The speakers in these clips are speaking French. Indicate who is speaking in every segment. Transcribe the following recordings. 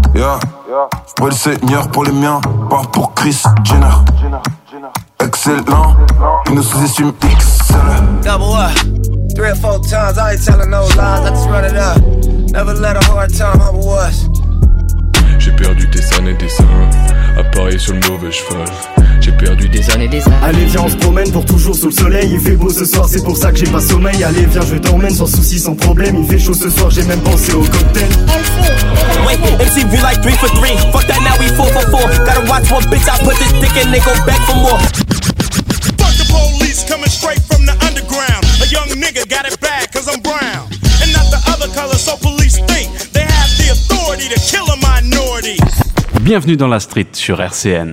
Speaker 1: Yeah. J'prie le Seigneur pour les miens, pas pour Chris Jenner. Excellent, ils nous sous-estiment XL.
Speaker 2: Double up, 3 or 4 times, I ain't telling no lies, I just run it up. Never let a hard time humble us.
Speaker 3: J'ai perdu des années, des seins, à parier sur le mauvais cheval. J'ai perdu des années, des années.
Speaker 4: Allez viens on se promène pour toujours sous le soleil. Il fait beau ce soir c'est pour ça que j'ai pas sommeil. Allez viens je t'emmène sans souci sans problème. Il fait chaud ce soir j'ai même pensé au cocktail.
Speaker 5: Wait, MCV like 3 for 3. Fuck that now we 4 for 4. Gotta watch one bitch I put this dick in they go back for more.
Speaker 6: Fuck the police coming straight from the underground. A young nigga got it bad cause I'm brown. And not the other color so police think they have the authority to kill a minority.
Speaker 7: Bienvenue dans la street sur RCN.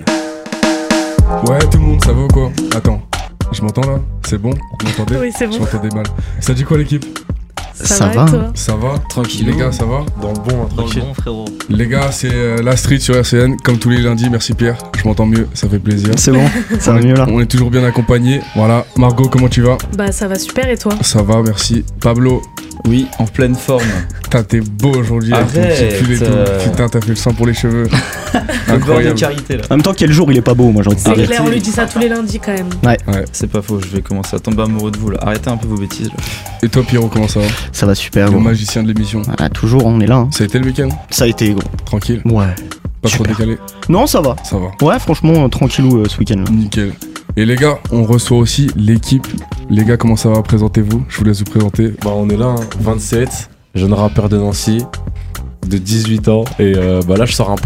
Speaker 8: Ouais, tout le monde, ça va ou quoi? Attends, je m'entends là? C'est bon? Vous m'entendez?
Speaker 9: Oui, c'est bon.
Speaker 8: Je m'entendais mal. Ça dit quoi l'équipe?
Speaker 9: Ça va, toi?
Speaker 8: Ça va?
Speaker 10: Tranquille.
Speaker 8: Les gars, ça va?
Speaker 10: Dans le bon, tranquille. Dans le bon, frérot.
Speaker 8: Les gars, c'est la street sur RCN, comme tous les lundis. Merci Pierre, je m'entends mieux, ça fait plaisir.
Speaker 4: C'est bon, ça va mieux là.
Speaker 8: On est toujours bien accompagnés. Voilà, Margot, comment tu vas?
Speaker 9: Bah ça va super et toi?
Speaker 8: Ça va, merci. Pablo?
Speaker 10: Oui, en pleine forme.
Speaker 8: T'es beau aujourd'hui avec ton petit pull et tout. Putain, t'as fait le sang pour les cheveux. Incroyable.
Speaker 10: Carité, là.
Speaker 4: En même temps quel jour il est pas beau moi j'ai envie de
Speaker 9: C'est
Speaker 4: dire.
Speaker 9: clair, on lui dit ça tous les lundis quand même.
Speaker 4: Ouais.
Speaker 10: C'est pas faux, je vais commencer à tomber amoureux de vous là. Arrêtez un peu vos bêtises là.
Speaker 8: Et toi Pierrot, comment ça va?
Speaker 4: Ça va super
Speaker 8: Le
Speaker 4: gros.
Speaker 8: magicien de l'émission.
Speaker 4: Voilà, toujours on est là hein.
Speaker 8: Ça a été le week-end?
Speaker 4: Ça a été gros.
Speaker 8: Tranquille?
Speaker 4: Ouais.
Speaker 8: Pas
Speaker 4: Super.
Speaker 8: trop décalé?
Speaker 4: Non ça va.
Speaker 8: Ça va.
Speaker 4: Ouais franchement tranquillou ce week-end là.
Speaker 8: Nickel. Et les gars, on reçoit aussi l'équipe. Les gars, comment ça va? Présentez-vous. Je vous laisse vous présenter.
Speaker 11: Bah on est là, hein, 27, jeune rappeur de Nancy, de 18 ans. Et bah là je sors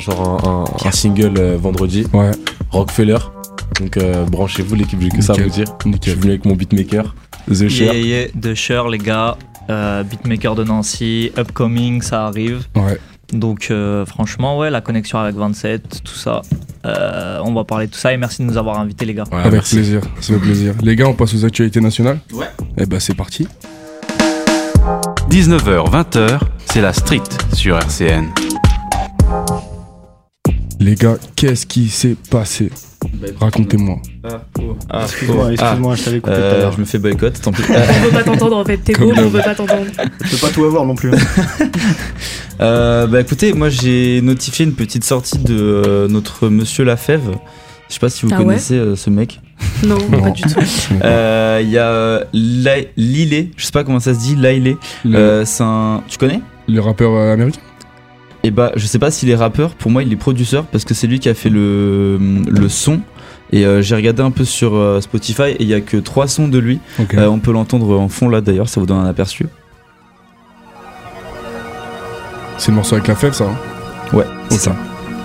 Speaker 11: un single vendredi,
Speaker 8: Ouais,
Speaker 11: Rockefeller. Donc branchez-vous l'équipe, j'ai que ça à
Speaker 8: Nickel.
Speaker 11: vous dire. Je
Speaker 8: nickel.
Speaker 11: suis venu avec mon beatmaker, The Cher.
Speaker 12: Yeah, The Cher les gars, beatmaker de Nancy, upcoming, ça arrive.
Speaker 8: Ouais.
Speaker 12: Donc franchement ouais, la connexion avec 27, tout ça, on va parler de tout ça et merci de nous avoir invités les gars.
Speaker 11: Ouais,
Speaker 8: Avec
Speaker 11: merci.
Speaker 8: plaisir, ça fait plaisir. Les gars, on passe aux actualités nationales?
Speaker 10: Ouais.
Speaker 8: Eh bah c'est parti.
Speaker 7: 19h, 20h, c'est la street sur RCN.
Speaker 8: Les gars, qu'est-ce qui s'est passé? Racontez-moi.
Speaker 4: Excuse-moi, je t'avais coupé tout à l'heure.
Speaker 10: Je me fais boycott, tant pis.
Speaker 9: On veut pas t'entendre en fait, t'es beau mais on veut pas t'entendre.
Speaker 4: Je peux pas tout avoir non plus.
Speaker 10: Bah écoutez, moi j'ai notifié une petite sortie de notre monsieur Lafèvre. Je sais pas si vous
Speaker 9: Ah ouais
Speaker 10: connaissez ce mec.
Speaker 9: Non,
Speaker 8: Non.
Speaker 9: pas du tout.
Speaker 10: Il y a Lilé, je sais pas comment ça se dit, Lailé. C'est un. Tu connais?
Speaker 8: Le rappeur américain?
Speaker 10: Et bah je sais pas s'il est rappeur, pour moi il est producteur parce que c'est lui qui a fait le son. Et j'ai regardé un peu sur Spotify et il y a que 3 sons de lui.
Speaker 8: Ok.
Speaker 10: On peut l'entendre en fond là d'ailleurs, ça vous donne un aperçu.
Speaker 8: C'est le morceau avec la fève, ça hein?
Speaker 10: Ouais, c'est
Speaker 8: Ok.
Speaker 10: ça.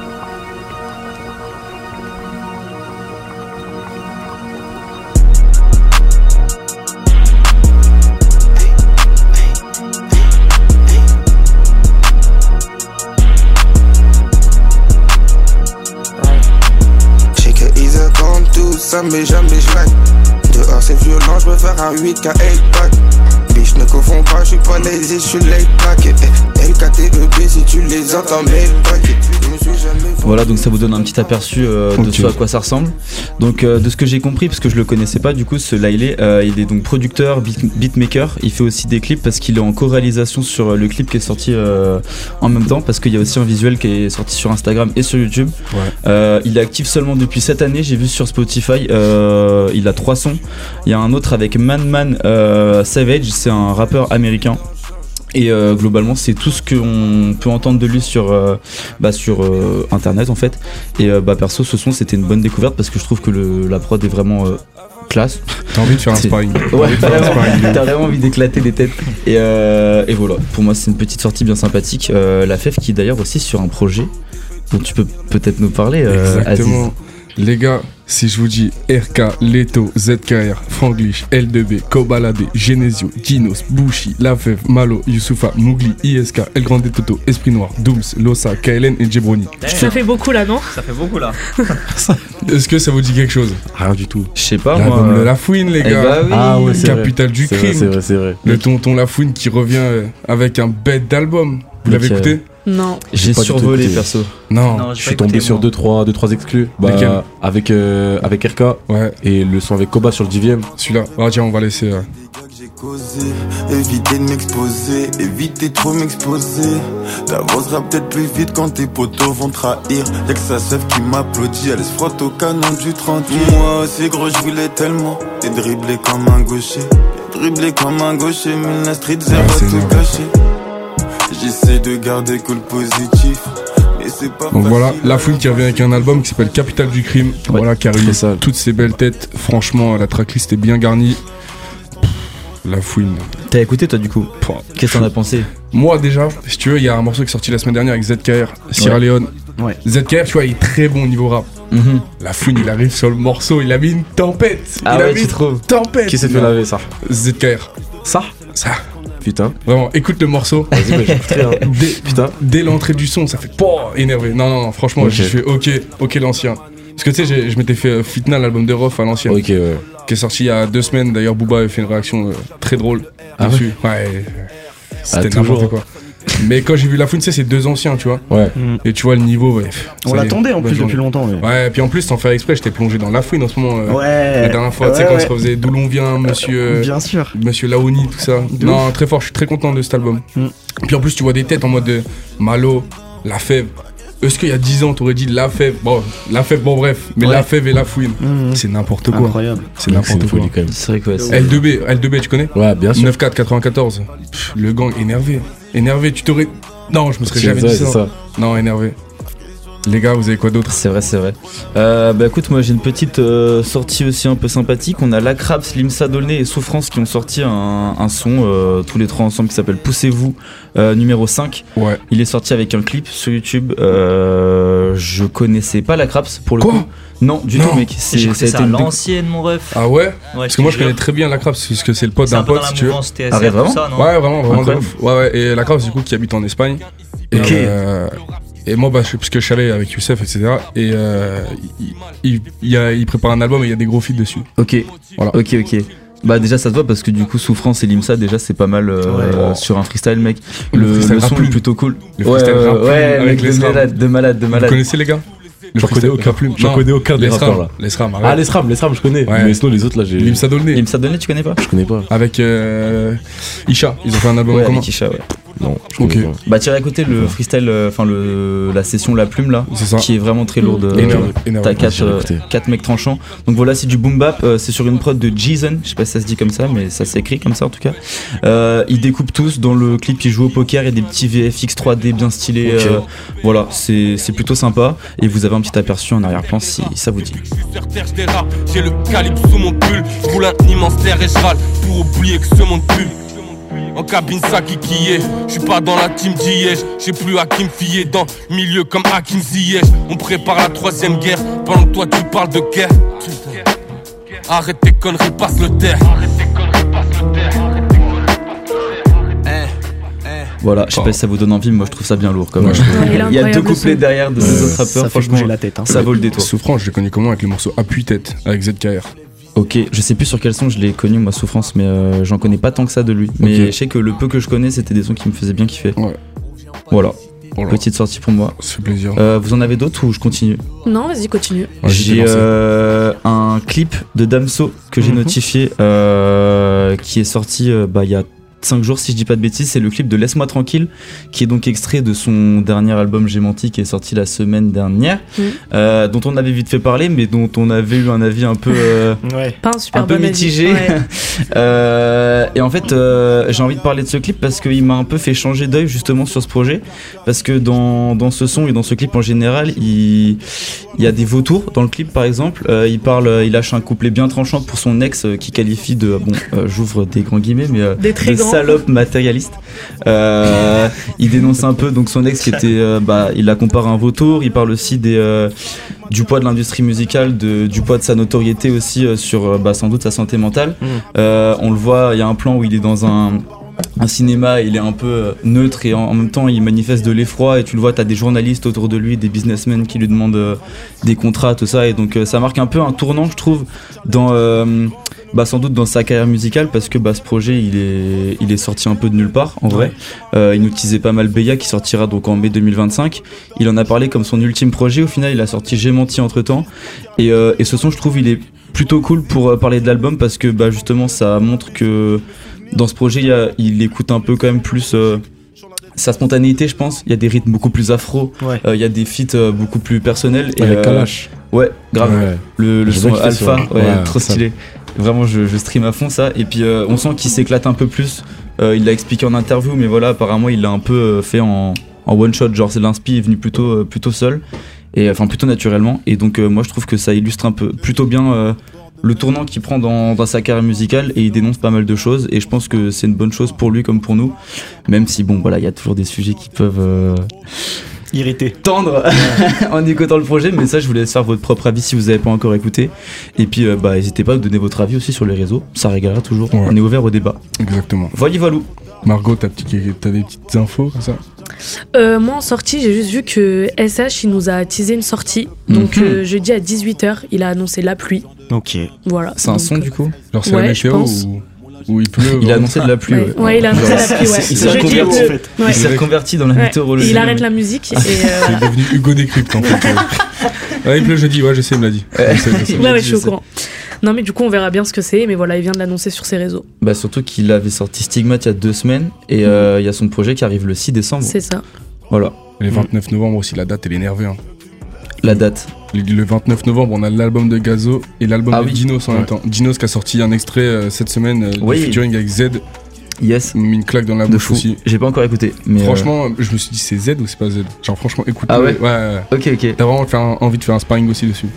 Speaker 2: J'ai que easy comme tout ça, mais jamais je like. Dehors c'est violent, je veux faire un 8K 8-pack. Bitch ne confonds pas, je suis pas lazy, je suis late pack. LKTEB si tu les entends, mais pack. Je me suis jamais vendu.
Speaker 10: Voilà, donc ça vous donne un petit aperçu de
Speaker 8: Ok.
Speaker 10: ce à quoi ça ressemble. Donc de ce que j'ai compris, parce que je le connaissais pas du coup, ce Lailé, il est donc producteur, beatmaker. Il fait aussi des clips parce qu'il est en co-réalisation sur le clip qui est sorti en même temps, parce qu'il y a aussi un visuel qui est sorti sur Instagram et sur YouTube.
Speaker 8: Ouais.
Speaker 10: Il est actif seulement depuis cette année, j'ai vu sur Spotify, il a 3 sons. Il y a un autre avec Man Savage, c'est un rappeur américain. Et globalement c'est tout ce qu'on peut entendre de lui sur internet en fait. Et perso ce son c'était une bonne découverte parce que je trouve que la prod est vraiment classe.
Speaker 8: T'as envie de faire un
Speaker 10: C'est-
Speaker 8: sparring?
Speaker 10: Ouais, t'as vraiment envie d'éclater des têtes. Et voilà, pour moi c'est une petite sortie bien sympathique. La Fève qui est d'ailleurs aussi sur un projet dont tu peux peut-être nous parler,
Speaker 8: Exactement.
Speaker 10: Aziz.
Speaker 8: Les gars, si je vous dis RK, Leto, ZKR, Franglish, L2B, Kobalade, Genesio, Dinos, Bushi, Lafèvre, Malo, Youssoufa, Mougli, ISK, El Grande Toto, Esprit Noir, Dooms, Losa, KLN et Djebroni.
Speaker 9: Ça fait beaucoup là, non?
Speaker 12: Ça fait beaucoup là.
Speaker 8: Est-ce que ça vous dit quelque chose?
Speaker 11: Rien du tout.
Speaker 10: Je sais pas
Speaker 8: L'album
Speaker 10: moi.
Speaker 8: de Lafouine, les
Speaker 10: Eh
Speaker 8: gars.
Speaker 10: bah oui.
Speaker 11: Ah ouais, c'est vrai.
Speaker 8: Capitale du
Speaker 11: C'est vrai,
Speaker 8: crime.
Speaker 11: c'est vrai, c'est vrai.
Speaker 8: Le tonton Lafouine qui revient avec un bête d'album. Vous l'avez
Speaker 10: Mec,
Speaker 8: écouté?
Speaker 9: Non.
Speaker 10: J'ai
Speaker 11: pas du tout
Speaker 10: survolé
Speaker 11: écouté.
Speaker 10: perso.
Speaker 8: Non.
Speaker 12: Non,
Speaker 11: Je suis tombé sur 2-3 exclus.
Speaker 8: Lesquels?
Speaker 11: Avec RK
Speaker 8: Ouais,
Speaker 11: et le son avec Koba sur le 10ème.
Speaker 8: celui-là. Ah tiens, on va laisser.
Speaker 1: J'ai causé, éviter de m'exposer, éviter trop m'exposer. T'avanceras peut-être plus vite quand tes potos vont trahir. Y'a que sa sœur qui m'applaudit, elle se frotte au canon du 38. Moi aussi gros je voulais tellement, et dribbler comme un gaucher. Dribbler comme un gaucher, mais la street zéro tout caché. J'essaie de garder cool positif.
Speaker 8: Donc voilà, La Fouine qui revient avec un album qui s'appelle Capital du Crime. Voilà, qui a réuni toutes ces belles têtes. Franchement, la tracklist est bien garnie. La Fouine.
Speaker 10: T'as écouté toi du coup? Qu'est-ce que t'en as pensé?
Speaker 8: Moi déjà, si tu veux, il y a un morceau qui est sorti la semaine dernière avec ZKR, Sierra Leone. ZKR, tu vois, il est très bon au niveau rap. La Fouine, il arrive sur le morceau, il a mis une tempête.
Speaker 10: Ah
Speaker 8: il
Speaker 10: ouais,
Speaker 8: a mis
Speaker 10: tu trouves?
Speaker 8: Tempête.
Speaker 11: Qui s'est fait laver ça?
Speaker 8: ZKR.
Speaker 11: Ça. Putain.
Speaker 8: Vraiment, écoute le morceau.
Speaker 11: Vas-y, bah, j'écouterai. Hein.
Speaker 8: Dès l'entrée du son, ça fait énervé. Non, franchement,
Speaker 11: Okay.
Speaker 8: j'ai fait ok l'ancien. Parce que tu sais, je m'étais fait Fitna, l'album de Rof à l'ancienne.
Speaker 11: Ok, ouais.
Speaker 8: Qui est sorti il y a 2 semaines. D'ailleurs, Booba avait fait une réaction très drôle dessus. Ouais. C'était n'importe quoi. Mais quand j'ai vu La Fouine, c'est 2 anciens, tu vois.
Speaker 11: Ouais.
Speaker 8: Et tu vois le niveau,
Speaker 4: On l'attendait en plus depuis longtemps.
Speaker 8: Ouais, puis en plus, sans faire exprès, j'étais plongé dans La Fouine en ce moment.
Speaker 4: Ouais.
Speaker 8: La dernière fois, tu sais, quand on se refaisait D'où l'on vient, monsieur.
Speaker 4: Bien sûr.
Speaker 8: Monsieur Laoni, tout ça. Non, très fort, je suis très content de cet album. Puis en plus, tu vois des têtes en mode de Malo, La Fève. Est-ce qu'il y a 10 ans, t'aurais dit La Fève? Bon, bref. Mais La Fève et La Fouine, c'est n'importe quoi.
Speaker 4: Incroyable.
Speaker 8: C'est n'importe quoi.
Speaker 11: Quand même.
Speaker 10: C'est vrai que
Speaker 8: L2B, tu connais?
Speaker 11: Ouais, bien sûr.
Speaker 8: 94 94. Le gang énervé, tu t'aurais. Non, je me serais jamais dit ça. Non, énervé. Les gars, vous avez quoi d'autre?
Speaker 10: C'est vrai. Bah écoute, moi j'ai une petite sortie aussi un peu sympathique. On a Lacrab, Slimsa Dolné et Souffrance qui ont sorti un son tous les 3 ensemble qui s'appelle Poussez-vous numéro 5.
Speaker 8: Ouais.
Speaker 10: Il est sorti avec un clip sur YouTube. Je connaissais pas Lacrab pour le coup. Non, du tout, mec.
Speaker 12: J'ai écouté ça à l'ancienne, mon ref.
Speaker 8: Ah ouais? Parce que moi je connais très bien Lacrab parce que c'est le pote d'un pote, si tu veux.
Speaker 10: Ah ouais, vraiment?
Speaker 8: Ouais, vraiment de ouf. Ouais. Et Lacrab, du coup, qui habite en Espagne.
Speaker 10: Ok.
Speaker 8: Et moi, parce que je suis allé avec Youssef, etc. Et il prépare un album et il y a des gros feats dessus.
Speaker 10: Ok.
Speaker 8: Voilà.
Speaker 10: Ok. Bah déjà ça te va parce que du coup Souffrance et Limsa déjà c'est pas mal sur un freestyle mec. Le son est plutôt cool.
Speaker 8: Le freestyle rap avec les
Speaker 10: de malade.
Speaker 8: Vous connaissez les gars?
Speaker 11: J'en connais aucun des rappeurs là.
Speaker 8: Les SRAM,
Speaker 11: ah les SRAM je connais.
Speaker 8: Ouais.
Speaker 11: Mais sinon les autres là j'ai.
Speaker 8: Limsa Dolné,
Speaker 10: tu connais pas?
Speaker 11: Je connais pas.
Speaker 8: avec Isha, ils ont fait un album
Speaker 10: Ouais,
Speaker 8: commun.
Speaker 10: avec Isha, ouais.
Speaker 11: Non.
Speaker 8: Ok.
Speaker 10: Bah tu iras écouter le freestyle, enfin la session La Plume là,
Speaker 8: C'est ça.
Speaker 10: qui est vraiment très lourde.
Speaker 8: Énervé.
Speaker 10: T'as 4 mecs tranchants. Donc voilà, c'est du boom bap, c'est sur une prod de Jason, je sais pas si ça se dit comme ça, mais ça s'écrit comme ça en tout cas. Ils découpent tous, dans le clip ils jouent au poker, il y a des petits VFX 3D bien stylés. Voilà, c'est plutôt sympa. Et vous avez un petit aperçu en arrière-plan si ça vous dit.
Speaker 13: Sur terre, je dérape, j'ai le calibre sous mon pull. Je roule un immense terre et je râle pour oublier que ce monde pue. En cabine ça qui est, je suis pas dans la team Ziyech. J'ai plus à qui me fier dans le milieu comme Hakim Ziyech. On prépare la 3ème guerre, pendant que toi tu parles de guerre. Arrête tes conneries, passe le terre.
Speaker 10: Voilà, je sais pas si ça vous donne envie, mais moi je trouve ça bien lourd quand même. Il y a 2 couplets derrière de 2 autres rappeurs, franchement
Speaker 4: la tête, hein.
Speaker 10: Ça vaut le détour.
Speaker 8: Souffrance, je l'ai connu comment avec le morceau Appuie-tête avec ZKR.
Speaker 10: Ok, je sais plus sur quel son je l'ai connu moi Souffrance, mais j'en connais pas tant que ça de lui. Mais je sais que le peu que je connais c'était des sons qui me faisaient bien kiffer.
Speaker 8: Ouais.
Speaker 10: Voilà. Petite sortie pour moi.
Speaker 8: Ça fait plaisir.
Speaker 10: Vous en avez d'autres ou je continue?
Speaker 9: Non, vas-y, continue.
Speaker 10: J'ai un clip de Damso que j'ai notifié qui est sorti il y a 5 jours si je dis pas de bêtises. C'est le clip de Laisse-moi tranquille qui est donc extrait de son dernier album J'ai menti qui est sorti la semaine dernière, dont on avait vite fait parler mais dont on avait eu un avis un peu
Speaker 9: pas un super
Speaker 10: un peu mitigé. Et en fait j'ai envie de parler de ce clip parce qu'il m'a un peu fait changer d'œil justement sur ce projet, parce que dans ce son et dans ce clip en général il y a des vautours dans le clip par exemple. Il lâche un couplet bien tranchant pour son ex qui qualifie de j'ouvre des grands guillemets mais de salope matérialiste. Il dénonce un peu donc son ex qui était il la compare à un vautour. Il parle aussi du poids de l'industrie musicale, du poids de sa notoriété aussi sur sans doute sa santé mentale. On le voit, il y a un plan où il est dans un cinéma, il est un peu neutre et en même temps il manifeste de l'effroi et tu le vois, t'as des journalistes autour de lui, des businessmen qui lui demandent des contrats, tout ça, et donc ça marque un peu un tournant je trouve dans sans doute dans sa carrière musicale, parce que ce projet il est sorti un peu de nulle part en vrai. Il nous teasait pas mal Beya qui sortira donc en mai 2025. Il en a parlé comme son ultime projet. Au final, il a sorti J'ai menti entre temps. Et ce son, je trouve, il est plutôt cool pour parler de l'album, parce que justement ça montre que dans ce projet il écoute un peu quand même plus sa spontanéité, je pense. Il y a des rythmes beaucoup plus afro, il y a des feats beaucoup plus personnels.
Speaker 11: Avec Kalash.
Speaker 10: Ouais, grave. Le son Alpha, trop stylé. Vraiment, je stream à fond ça. Et puis on sent qu'il s'éclate un peu plus. Il l'a expliqué en interview, mais voilà, apparemment il l'a un peu fait en one shot. Genre, c'est l'inspi est venu plutôt seul, et enfin plutôt naturellement. Et donc moi je trouve que ça illustre plutôt bien le tournant qu'il prend dans sa carrière musicale, et il dénonce pas mal de choses, et je pense que c'est une bonne chose pour lui comme pour nous, même si il y a toujours des sujets qui peuvent
Speaker 14: irriter,
Speaker 10: tendre en écoutant le projet, mais ça je vous laisse faire votre propre avis si vous n'avez pas encore écouté. Et puis n'hésitez pas à donner votre avis aussi sur les réseaux, ça régalera toujours. On est ouvert au débat.
Speaker 8: Exactement.
Speaker 10: Voilou.
Speaker 8: Margot, t'as des petites infos comme ça?
Speaker 9: Moi en sortie, j'ai juste vu que SH il nous a teasé une sortie, donc jeudi à 18h il a annoncé La Pluie.
Speaker 14: Ok.
Speaker 9: Voilà.
Speaker 10: C'est un son du coup?
Speaker 8: Genre c'est la météo ou il pleut?
Speaker 10: Il a annoncé de la pluie.
Speaker 9: Ouais, il a annoncé la pluie.
Speaker 10: Il s'est reconverti dans la météorologie.
Speaker 9: Il arrête la musique.
Speaker 8: C'est devenu Hugo Décrypte en fait. Il pleut jeudi, je sais, il me l'a dit.
Speaker 9: Je suis au courant. Non mais du coup on verra bien ce que c'est, mais voilà, il vient de l'annoncer sur ses réseaux.
Speaker 10: Surtout qu'il avait sorti Stigmate il y a 2 semaines, et il y a son projet qui arrive le 6 décembre.
Speaker 9: C'est ça.
Speaker 10: Voilà.
Speaker 8: Et le 29 novembre aussi, la date elle est énervée.
Speaker 10: La date.
Speaker 8: Le 29 novembre, on a l'album de Gazo et l'album de Dinos en même temps. Dinos qui a sorti un extrait cette semaine de featuring avec Z.
Speaker 10: Yes.
Speaker 8: Il m'a mis une claque dans la bouche aussi.
Speaker 10: J'ai pas encore écouté. Mais
Speaker 8: franchement, je me suis dit c'est Z ou c'est pas Z. Genre franchement, écoute.
Speaker 10: Ah ouais. Ok.
Speaker 8: T'as vraiment envie de faire un sparring aussi dessus.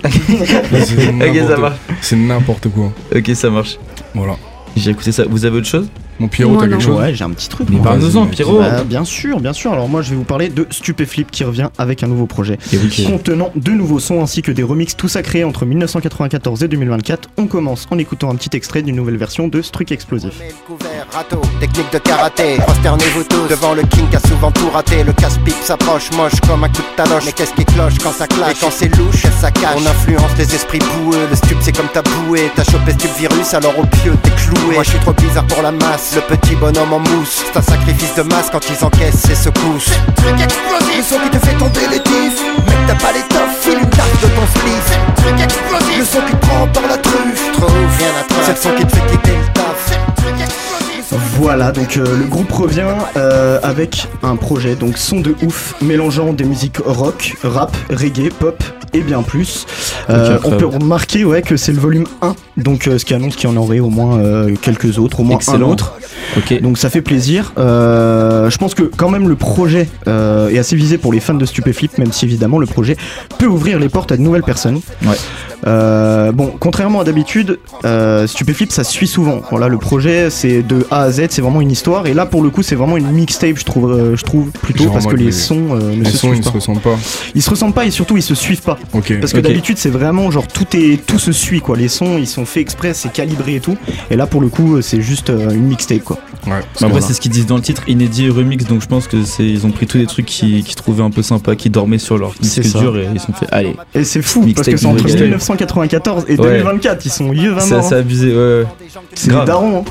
Speaker 10: Ça marche.
Speaker 8: C'est n'importe quoi.
Speaker 10: Ok, ça marche.
Speaker 8: Voilà.
Speaker 10: J'ai écouté ça. Vous avez autre chose?
Speaker 8: Mon Pierrot, t'as quelque chose?
Speaker 14: Ouais, j'ai un petit truc.
Speaker 10: Mais parle-nous-en, Pierrot.
Speaker 14: Bien sûr. Alors moi, je vais vous parler de Stupéflip qui revient avec un nouveau projet contenant 2 nouveaux sons ainsi que des remixes, tout ça créé entre 1994 et 2024. On commence en écoutant un petit extrait d'une nouvelle version de Struc Explosif.
Speaker 15: Râteau, technique de karaté, prosternez-vous tous devant le king qui a souvent tout raté. Le casse-pipe s'approche, moche comme un coup de taloche. Mais qu'est-ce qui cloche quand ça clash? Et quand c'est louche, ça cache. On influence les esprits boueux, le stup c'est comme ta bouée. T'as chopé stup virus, alors au pieu t'es cloué. Moi je suis trop bizarre pour la masse, le petit bonhomme en mousse. C'est un sacrifice de masse quand ils encaissent ses secousses. Truc explosif, le son qui te fait tomber les tifs. Mec t'as pas l'étoffe, file une tarte de ton spliff. Truc explosif, le son qui te prend par la truffe. Trouve rien à toi, c'est le son qui te fait quitter le taf. Truc explosif.
Speaker 14: Voilà, donc le groupe revient avec un projet, donc son de ouf, mélangeant des musiques rock, rap, reggae, pop et bien plus. On peut remarquer que c'est le volume 1, donc ce qui annonce qu'il y en aurait au moins quelques autres, au moins un autre. Donc ça fait plaisir. Je pense que quand même le projet est assez visé pour les fans de Stupéflip, même si évidemment le projet peut ouvrir les portes à de nouvelles personnes. Contrairement à d'habitude, Stupéflip ça suit souvent. Voilà, le projet c'est de A à Z, c'est vraiment une histoire, et là pour le coup c'est vraiment une mixtape, je trouve plutôt, parce que les sons ne se
Speaker 8: ressemblent pas.
Speaker 14: Ils se ressemblent pas, et surtout ils se suivent pas. Parce que d'habitude c'est vraiment genre tout se suit quoi. Les sons ils sont faits exprès, c'est calibré et tout. Et là pour le coup c'est juste une mixtape quoi.
Speaker 10: Après c'est ce qu'ils disent dans le titre, inédit et remix, donc je pense que ils ont pris tous les trucs qu'ils trouvaient un peu sympas, qui dormaient sur leur disque dur, et ils se sont fait allez.
Speaker 14: Et c'est fou parce que c'est entre 1994 et 2024, ils sont vieux 20 ans.
Speaker 10: C'est assez abusé,
Speaker 14: C'est des darons.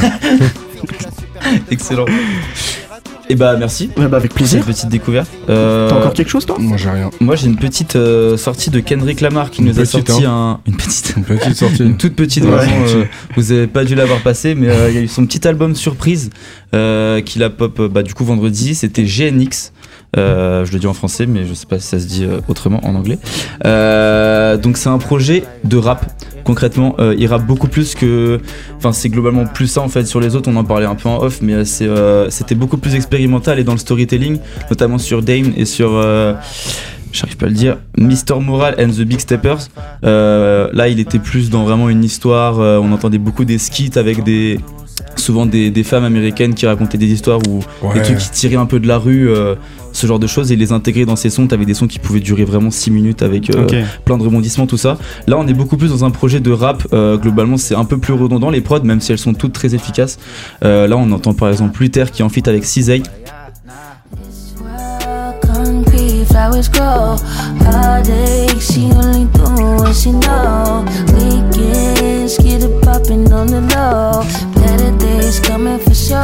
Speaker 10: Excellent. Et merci.
Speaker 14: Avec plaisir.
Speaker 10: Cette petite découverte.
Speaker 14: T'as encore quelque chose toi?
Speaker 8: Moi j'ai rien.
Speaker 10: Moi j'ai une petite sortie de Kendrick Lamar qui nous a sorti une petite sortie. Une toute petite version. Vous avez pas dû l'avoir passé, mais il y a eu son petit album surprise qu'il a pop du coup vendredi. C'était GNX. Je le dis en français, mais je sais pas si ça se dit autrement en anglais. Donc c'est un projet de rap. Concrètement, il rappe beaucoup plus que... Enfin, c'est globalement plus ça en fait. Sur les autres, on en parlait un peu en off, mais c'était beaucoup plus expérimental et dans le storytelling, notamment sur Dame et sur... j'arrive pas à le dire, Mr. Moral and the Big Steppers. Là, il était plus dans vraiment une histoire. On entendait beaucoup des skits avec souvent des femmes américaines qui racontaient des histoires ou des trucs qui tiraient un peu de la rue, ce genre de choses, et les intégrer dans ces sons. T'avais des sons qui pouvaient durer vraiment 6 minutes avec plein de rebondissements, tout ça. Là on est beaucoup plus dans un projet de rap, globalement c'est un peu plus redondant les prods, même si elles sont toutes très efficaces. Là on entend par exemple Luther qui est en feat avec Cizay. Flowers grow, heartache, she only do what she know. Weekends, get it pop
Speaker 16: keeping on the low. Better days coming for sure.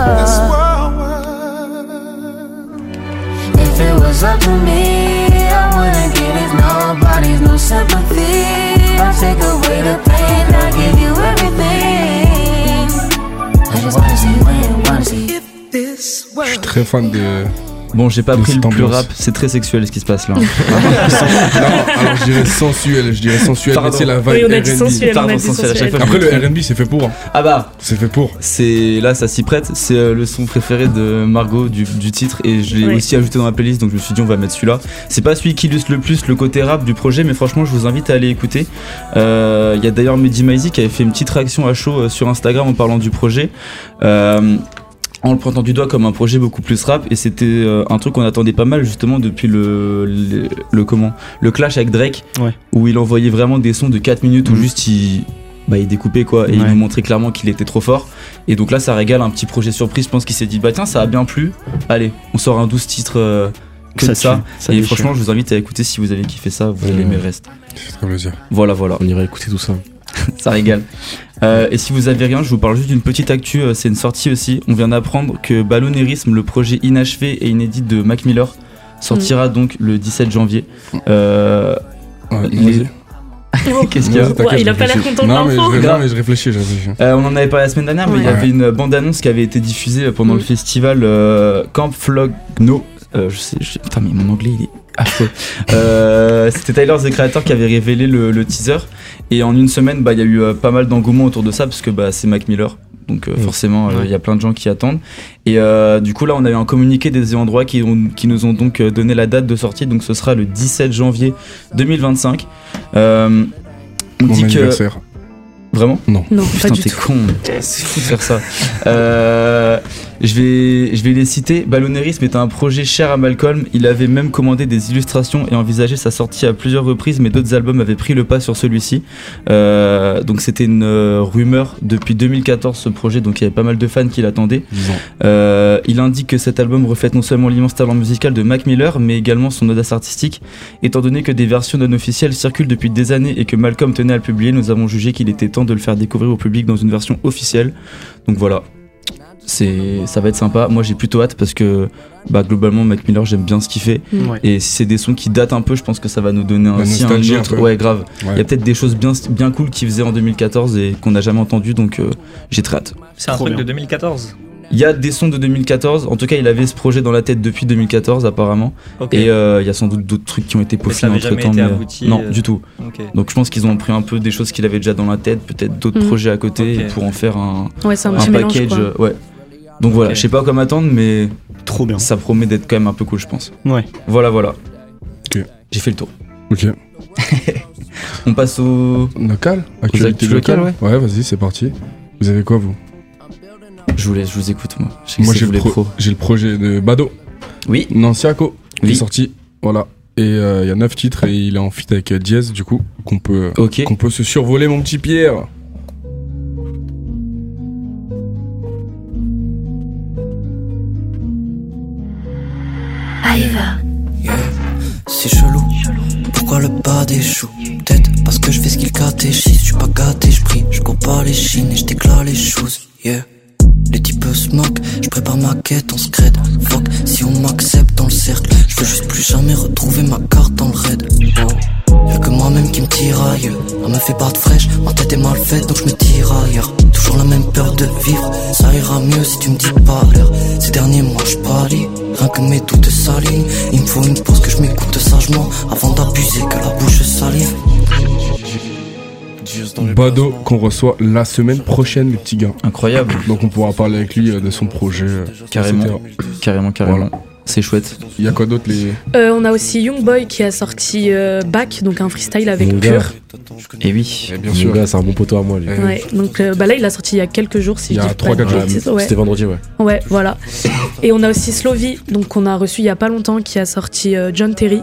Speaker 16: If it was up to me, I wouldn't give it nobody's no sympathy. I'll take away the pain, I'll give you everything. I just wanna see you win, wanna see this world.
Speaker 8: Je suis très fan de.
Speaker 10: Bon, j'ai pas pris le plus rap, c'est très sexuel ce qui se passe là.
Speaker 8: Non, alors je dirais sensuel, mais c'est la vibe
Speaker 9: oui, on a
Speaker 8: R&B.
Speaker 9: dit sensuel,
Speaker 10: Pardon,
Speaker 9: on a dit
Speaker 10: sensuel.
Speaker 9: sensuel.
Speaker 8: Après le R&B c'est fait pour.
Speaker 10: Ah bah,
Speaker 8: c'est fait pour.
Speaker 10: C'est là, ça s'y prête. C'est le son préféré de Margot du titre et je l'ai aussi ajouté dans la playlist, donc je me suis dit on va mettre celui-là. C'est pas celui qui illustre le plus le côté rap du projet, mais franchement je vous invite à aller écouter. Il y a d'ailleurs Mehdi Maizi qui avait fait une petite réaction à chaud sur Instagram en parlant du projet. En le pointant du doigt comme un projet beaucoup plus rap, et c'était un truc qu'on attendait pas mal justement depuis le clash avec Drake, où il envoyait vraiment des sons de 4 minutes où juste il découpait quoi, et il nous montrait clairement qu'il était trop fort. Et donc là ça régale, un petit projet surprise. Je pense qu'il s'est dit bah tiens, ça a bien plu, allez on sort un 12 titres que de ça. Et franchement je vous invite à écouter. Si vous avez kiffé ça, vous allez aimer le reste.
Speaker 11: C'est très plaisir.
Speaker 10: Voilà,
Speaker 11: on ira écouter tout ça.
Speaker 10: Ça régale. Et si vous avez rien, je vous parle juste d'une petite actu. C'est une sortie aussi. On vient d'apprendre que Ballonnerisme, le projet inachevé et inédit de Mac Miller, sortira donc le 17 janvier. Qu'est-ce qu'il y a?
Speaker 9: Il a pas l'air content de l'info.
Speaker 8: Non mais je réfléchis.
Speaker 10: On en avait parlé la semaine dernière, mais il y avait une bande-annonce qui avait été diffusée pendant le festival Camp Flogno. Putain, mais mon anglais il est affreux. C'était Tyler the Creator qui avait révélé le teaser, et en une semaine il y a eu pas mal d'engouement autour de ça parce que c'est Mac Miller, donc forcément il y a plein de gens qui attendent. Et du coup là on a eu un communiqué des ayants droit qui nous ont donc donné la date de sortie, donc ce sera le 17 janvier 2025. On dit
Speaker 8: anniversaire.
Speaker 10: Vraiment?
Speaker 8: Non.
Speaker 10: Putain,
Speaker 9: pas du
Speaker 10: t'es
Speaker 9: tout.
Speaker 10: con. C'est fou de faire ça. Je vais les citer. Ballonnerisme est un projet cher à Malcolm. Il avait même commandé des illustrations et envisagé sa sortie à plusieurs reprises, mais d'autres albums avaient pris le pas sur celui-ci. Donc c'était une rumeur depuis 2014 ce projet, donc il y avait pas mal de fans qui l'attendaient. Il indique que cet album reflète non seulement l'immense talent musical de Mac Miller, mais également son audace artistique. Étant donné que des versions non officielles circulent depuis des années et que Malcolm tenait à le publier, nous avons jugé qu'il était temps de le faire découvrir au public dans une version officielle. Donc voilà, ça va être sympa. Moi j'ai plutôt hâte parce que globalement Mac Miller, j'aime bien ce qu'il fait. Et si c'est des sons qui datent un peu, je pense que ça va nous donner aussi un autre. Ouais, grave. Il y a peut-être des choses bien cool qu'il faisait en 2014 et qu'on n'a jamais entendu, donc j'ai très hâte.
Speaker 12: C'est un truc de 2014.
Speaker 10: Il y a des sons de 2014, en tout cas il avait ce projet dans la tête depuis 2014 apparemment. Et il y a sans doute d'autres trucs qui ont été peaufinés entre temps, mais
Speaker 12: abouti,
Speaker 10: non du tout. Donc je pense qu'ils ont pris un peu des choses qu'il avait déjà dans la tête, peut-être d'autres projets à côté pour en faire un
Speaker 9: package
Speaker 10: mélange, Donc voilà, je sais pas comment attendre, mais trop bien. Ça promet d'être quand même un peu cool, je pense. Voilà. J'ai fait le tour. On passe au
Speaker 8: local. Actualité locale. Ouais, vas-y, c'est parti. Vous avez quoi vous?
Speaker 10: Je vous écoute, moi.
Speaker 8: Moi j'ai le projet de Bado.
Speaker 10: Oui.
Speaker 8: Nanciaco. Qui est sorti. Voilà. Et il y a 9 titres et il est en feat avec Diez, du coup, qu'on peut se survoler, mon petit Pierre.
Speaker 17: C'est chelou, pourquoi le bas des choux? Peut-être parce que je fais ce qu'il catéchise. Je suis pas gâté, je prie, je cours pas les chines et je déclare les choses. Les types se moquent, je prépare ma quête, on se crête. Fuck, si on m'accepte dans le cercle, je veux juste plus jamais retrouver ma carte dans le raid. Y'a que moi-même qui me tire ailleurs. Elle me fait battre fraîche, ma tête est mal faite donc je me tire ailleurs. Toujours la même peur de vivre, ça ira mieux si tu me dis pas l'heure. Ces derniers mois je pâlis, rien que mes doutes s'alignent. Il me faut une pause que je m'écoute sagement avant d'abuser, que la bouche salive.
Speaker 8: Bado qu'on reçoit la semaine prochaine, les petits gars.
Speaker 10: Incroyable.
Speaker 8: Donc on pourra parler avec lui de son projet.
Speaker 10: Carrément. Voilà. C'est chouette.
Speaker 8: Il y a quoi d'autre
Speaker 9: On a aussi Youngboy qui a sorti Back, donc un freestyle avec Pure.
Speaker 10: Et oui,
Speaker 11: bien sûr. C'est un bon poteau à moi. Lui.
Speaker 9: Ouais, donc là il a sorti il y a quelques jours, si
Speaker 11: il y a 3-4 jours. C'était vendredi,
Speaker 9: Ouais, voilà. Et on a aussi Slovy, donc qu'on a reçu il y a pas longtemps, qui a sorti John Terry.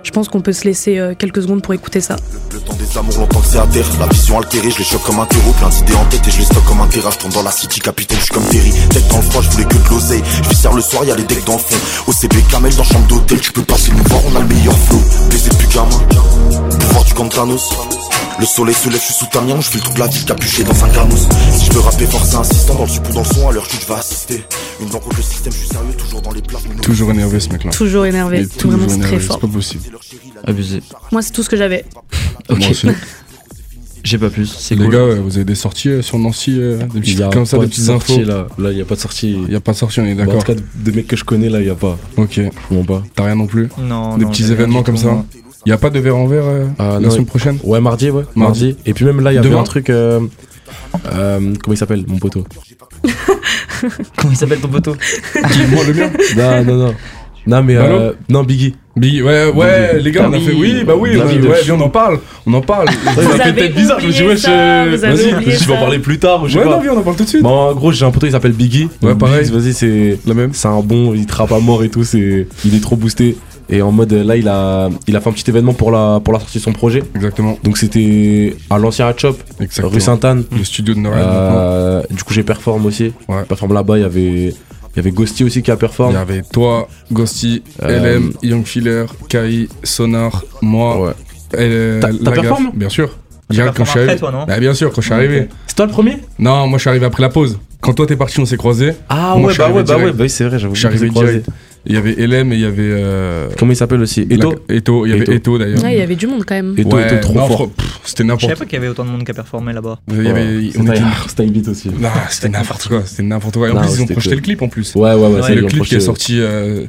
Speaker 9: Je pense qu'on peut se laisser quelques secondes pour écouter ça.
Speaker 18: Le temps des amours, longtemps que c'est à terre. La vision altérée, je les choque comme un terreau. Plein d'idées en tête et je les stocke comme un terrain. Je tourne dans la city, capitaine, je suis comme Terry. Deck dans le froid, je voulais que de l'oseille. Je viscère le soir, y'a les decks dans le fond. OCB, Camel dans chambre d'hôtel. Tu peux passer nous voir, on a le meilleur flow. Baiser plus gamin, pouvoir du camp Thanos. Le soleil se lève, je suis sous ta mienne, je file toute la ville capuché dans un carnos. Si je veux rapper fort, c'est insistant, dans le support, dans le son, à l'heure chute, je vais assister. Une banque contre le système, je suis sérieux, toujours dans les plats.
Speaker 8: Toujours énervé ce mec-là.
Speaker 9: Toujours énervé, vraiment c'est très fort.
Speaker 8: C'est pas possible.
Speaker 10: Abusé.
Speaker 9: Moi, c'est tout ce que j'avais.
Speaker 10: Ok.
Speaker 8: Moi aussi.
Speaker 10: J'ai pas plus, c'est
Speaker 8: Les
Speaker 10: cool.
Speaker 8: gars, vous avez des sorties sur Nancy, des petits trucs comme ça, des petites infos.
Speaker 11: Là, il y a pas de sortie.
Speaker 8: Il y a pas de sortie, on est
Speaker 11: Bon, en
Speaker 8: d'accord.
Speaker 11: tout cas, des mecs que je connais, là, il y a pas.
Speaker 8: Ok.
Speaker 11: Bon, pas.
Speaker 8: T'as rien non plus.
Speaker 12: Non.
Speaker 8: Des
Speaker 12: non,
Speaker 8: petits
Speaker 12: j'ai rien
Speaker 8: événements
Speaker 12: du
Speaker 8: comme
Speaker 12: tout,
Speaker 8: ça.
Speaker 12: moi.
Speaker 8: Il y a pas de verre en verre la
Speaker 11: non,
Speaker 8: semaine prochaine.
Speaker 11: Ouais, mardi, ouais. Mardi. Et puis même là, il y avait
Speaker 8: Demain.
Speaker 11: un truc. Comment il s'appelle, mon poteau?
Speaker 10: Comment il s'appelle ton poteau?
Speaker 8: Moi le mien.
Speaker 11: Non. Non, mais
Speaker 8: Ballo
Speaker 11: non, Biggie.
Speaker 8: Biggie, ouais,
Speaker 11: Biggie.
Speaker 8: les gars, on a fait oui, bah oui,
Speaker 11: David.
Speaker 8: ouais, viens, on en parle. On en parle.
Speaker 9: Vous
Speaker 8: Ça fait
Speaker 9: avez
Speaker 8: peut-être bizarre, je me dis,
Speaker 9: oublié
Speaker 8: wesh,
Speaker 9: ça, vous avez
Speaker 8: vas-y.
Speaker 9: oublié
Speaker 11: Je vais en
Speaker 9: ça.
Speaker 11: parler plus tard, ou je sais
Speaker 8: Ouais,
Speaker 11: pas.
Speaker 8: non, viens, on en parle tout de suite.
Speaker 11: Bon, en gros, j'ai un poteau, il s'appelle Biggie.
Speaker 8: Ouais,
Speaker 11: Donc,
Speaker 8: pareil.
Speaker 11: Biggs, vas-y, c'est
Speaker 8: La même.
Speaker 11: c'est un bon, il trappe à mort et tout, il est trop boosté. Et en mode, là, il a fait un petit événement pour la sortie de son projet.
Speaker 8: Exactement.
Speaker 11: Donc, c'était à l'ancien Hatshop,
Speaker 8: Exactement.
Speaker 11: rue Sainte-Anne.
Speaker 8: Le studio de Noël.
Speaker 11: Du coup, j'ai performe aussi.
Speaker 8: Ouais.
Speaker 11: Performe là-bas, il y avait Ghosty aussi qui a
Speaker 8: Il
Speaker 11: performe.
Speaker 8: y avait toi, Ghosty, LM, Young Filler, Kai, Sonar, moi.
Speaker 11: Ouais.
Speaker 8: T'as
Speaker 11: T'as performé?
Speaker 8: Bien sûr.
Speaker 12: T'as
Speaker 8: Direct quand je suis
Speaker 12: performé
Speaker 8: arrivé.
Speaker 12: après, toi, non
Speaker 8: Bah, bien sûr, quand je suis arrivé.
Speaker 11: C'est toi le premier?
Speaker 8: Non, moi je suis arrivé après la pause. Quand toi t'es parti, on s'est croisés.
Speaker 11: Ah
Speaker 8: Moi,
Speaker 11: ouais,
Speaker 8: je suis
Speaker 11: bah
Speaker 8: arrivé
Speaker 11: ouais,
Speaker 8: direct.
Speaker 11: oui, c'est vrai, j'avoue.
Speaker 8: Je suis arrivé direct. Il y avait LM et il y avait.
Speaker 11: Comment il s'appelle aussi? Eto?
Speaker 8: Eto, il y avait Eto d'ailleurs.
Speaker 9: Ouais, il y avait du monde quand même.
Speaker 11: Eto était trop
Speaker 8: non,
Speaker 11: fort.
Speaker 8: C'était
Speaker 12: Je savais
Speaker 8: n'importe
Speaker 12: pas qu'il y avait autant de monde qui a performé là-bas.
Speaker 8: Il y avait.
Speaker 11: C'était un beat aussi.
Speaker 8: Non, c'était n'importe quoi. C'était n'importe quoi. Et en
Speaker 11: Non,
Speaker 8: plus, ils ont
Speaker 11: c'était
Speaker 8: projeté
Speaker 11: cool.
Speaker 8: le clip en plus.
Speaker 11: Ouais,
Speaker 8: C'est le
Speaker 11: ils ont
Speaker 8: clip qui
Speaker 11: projeté.
Speaker 8: est sorti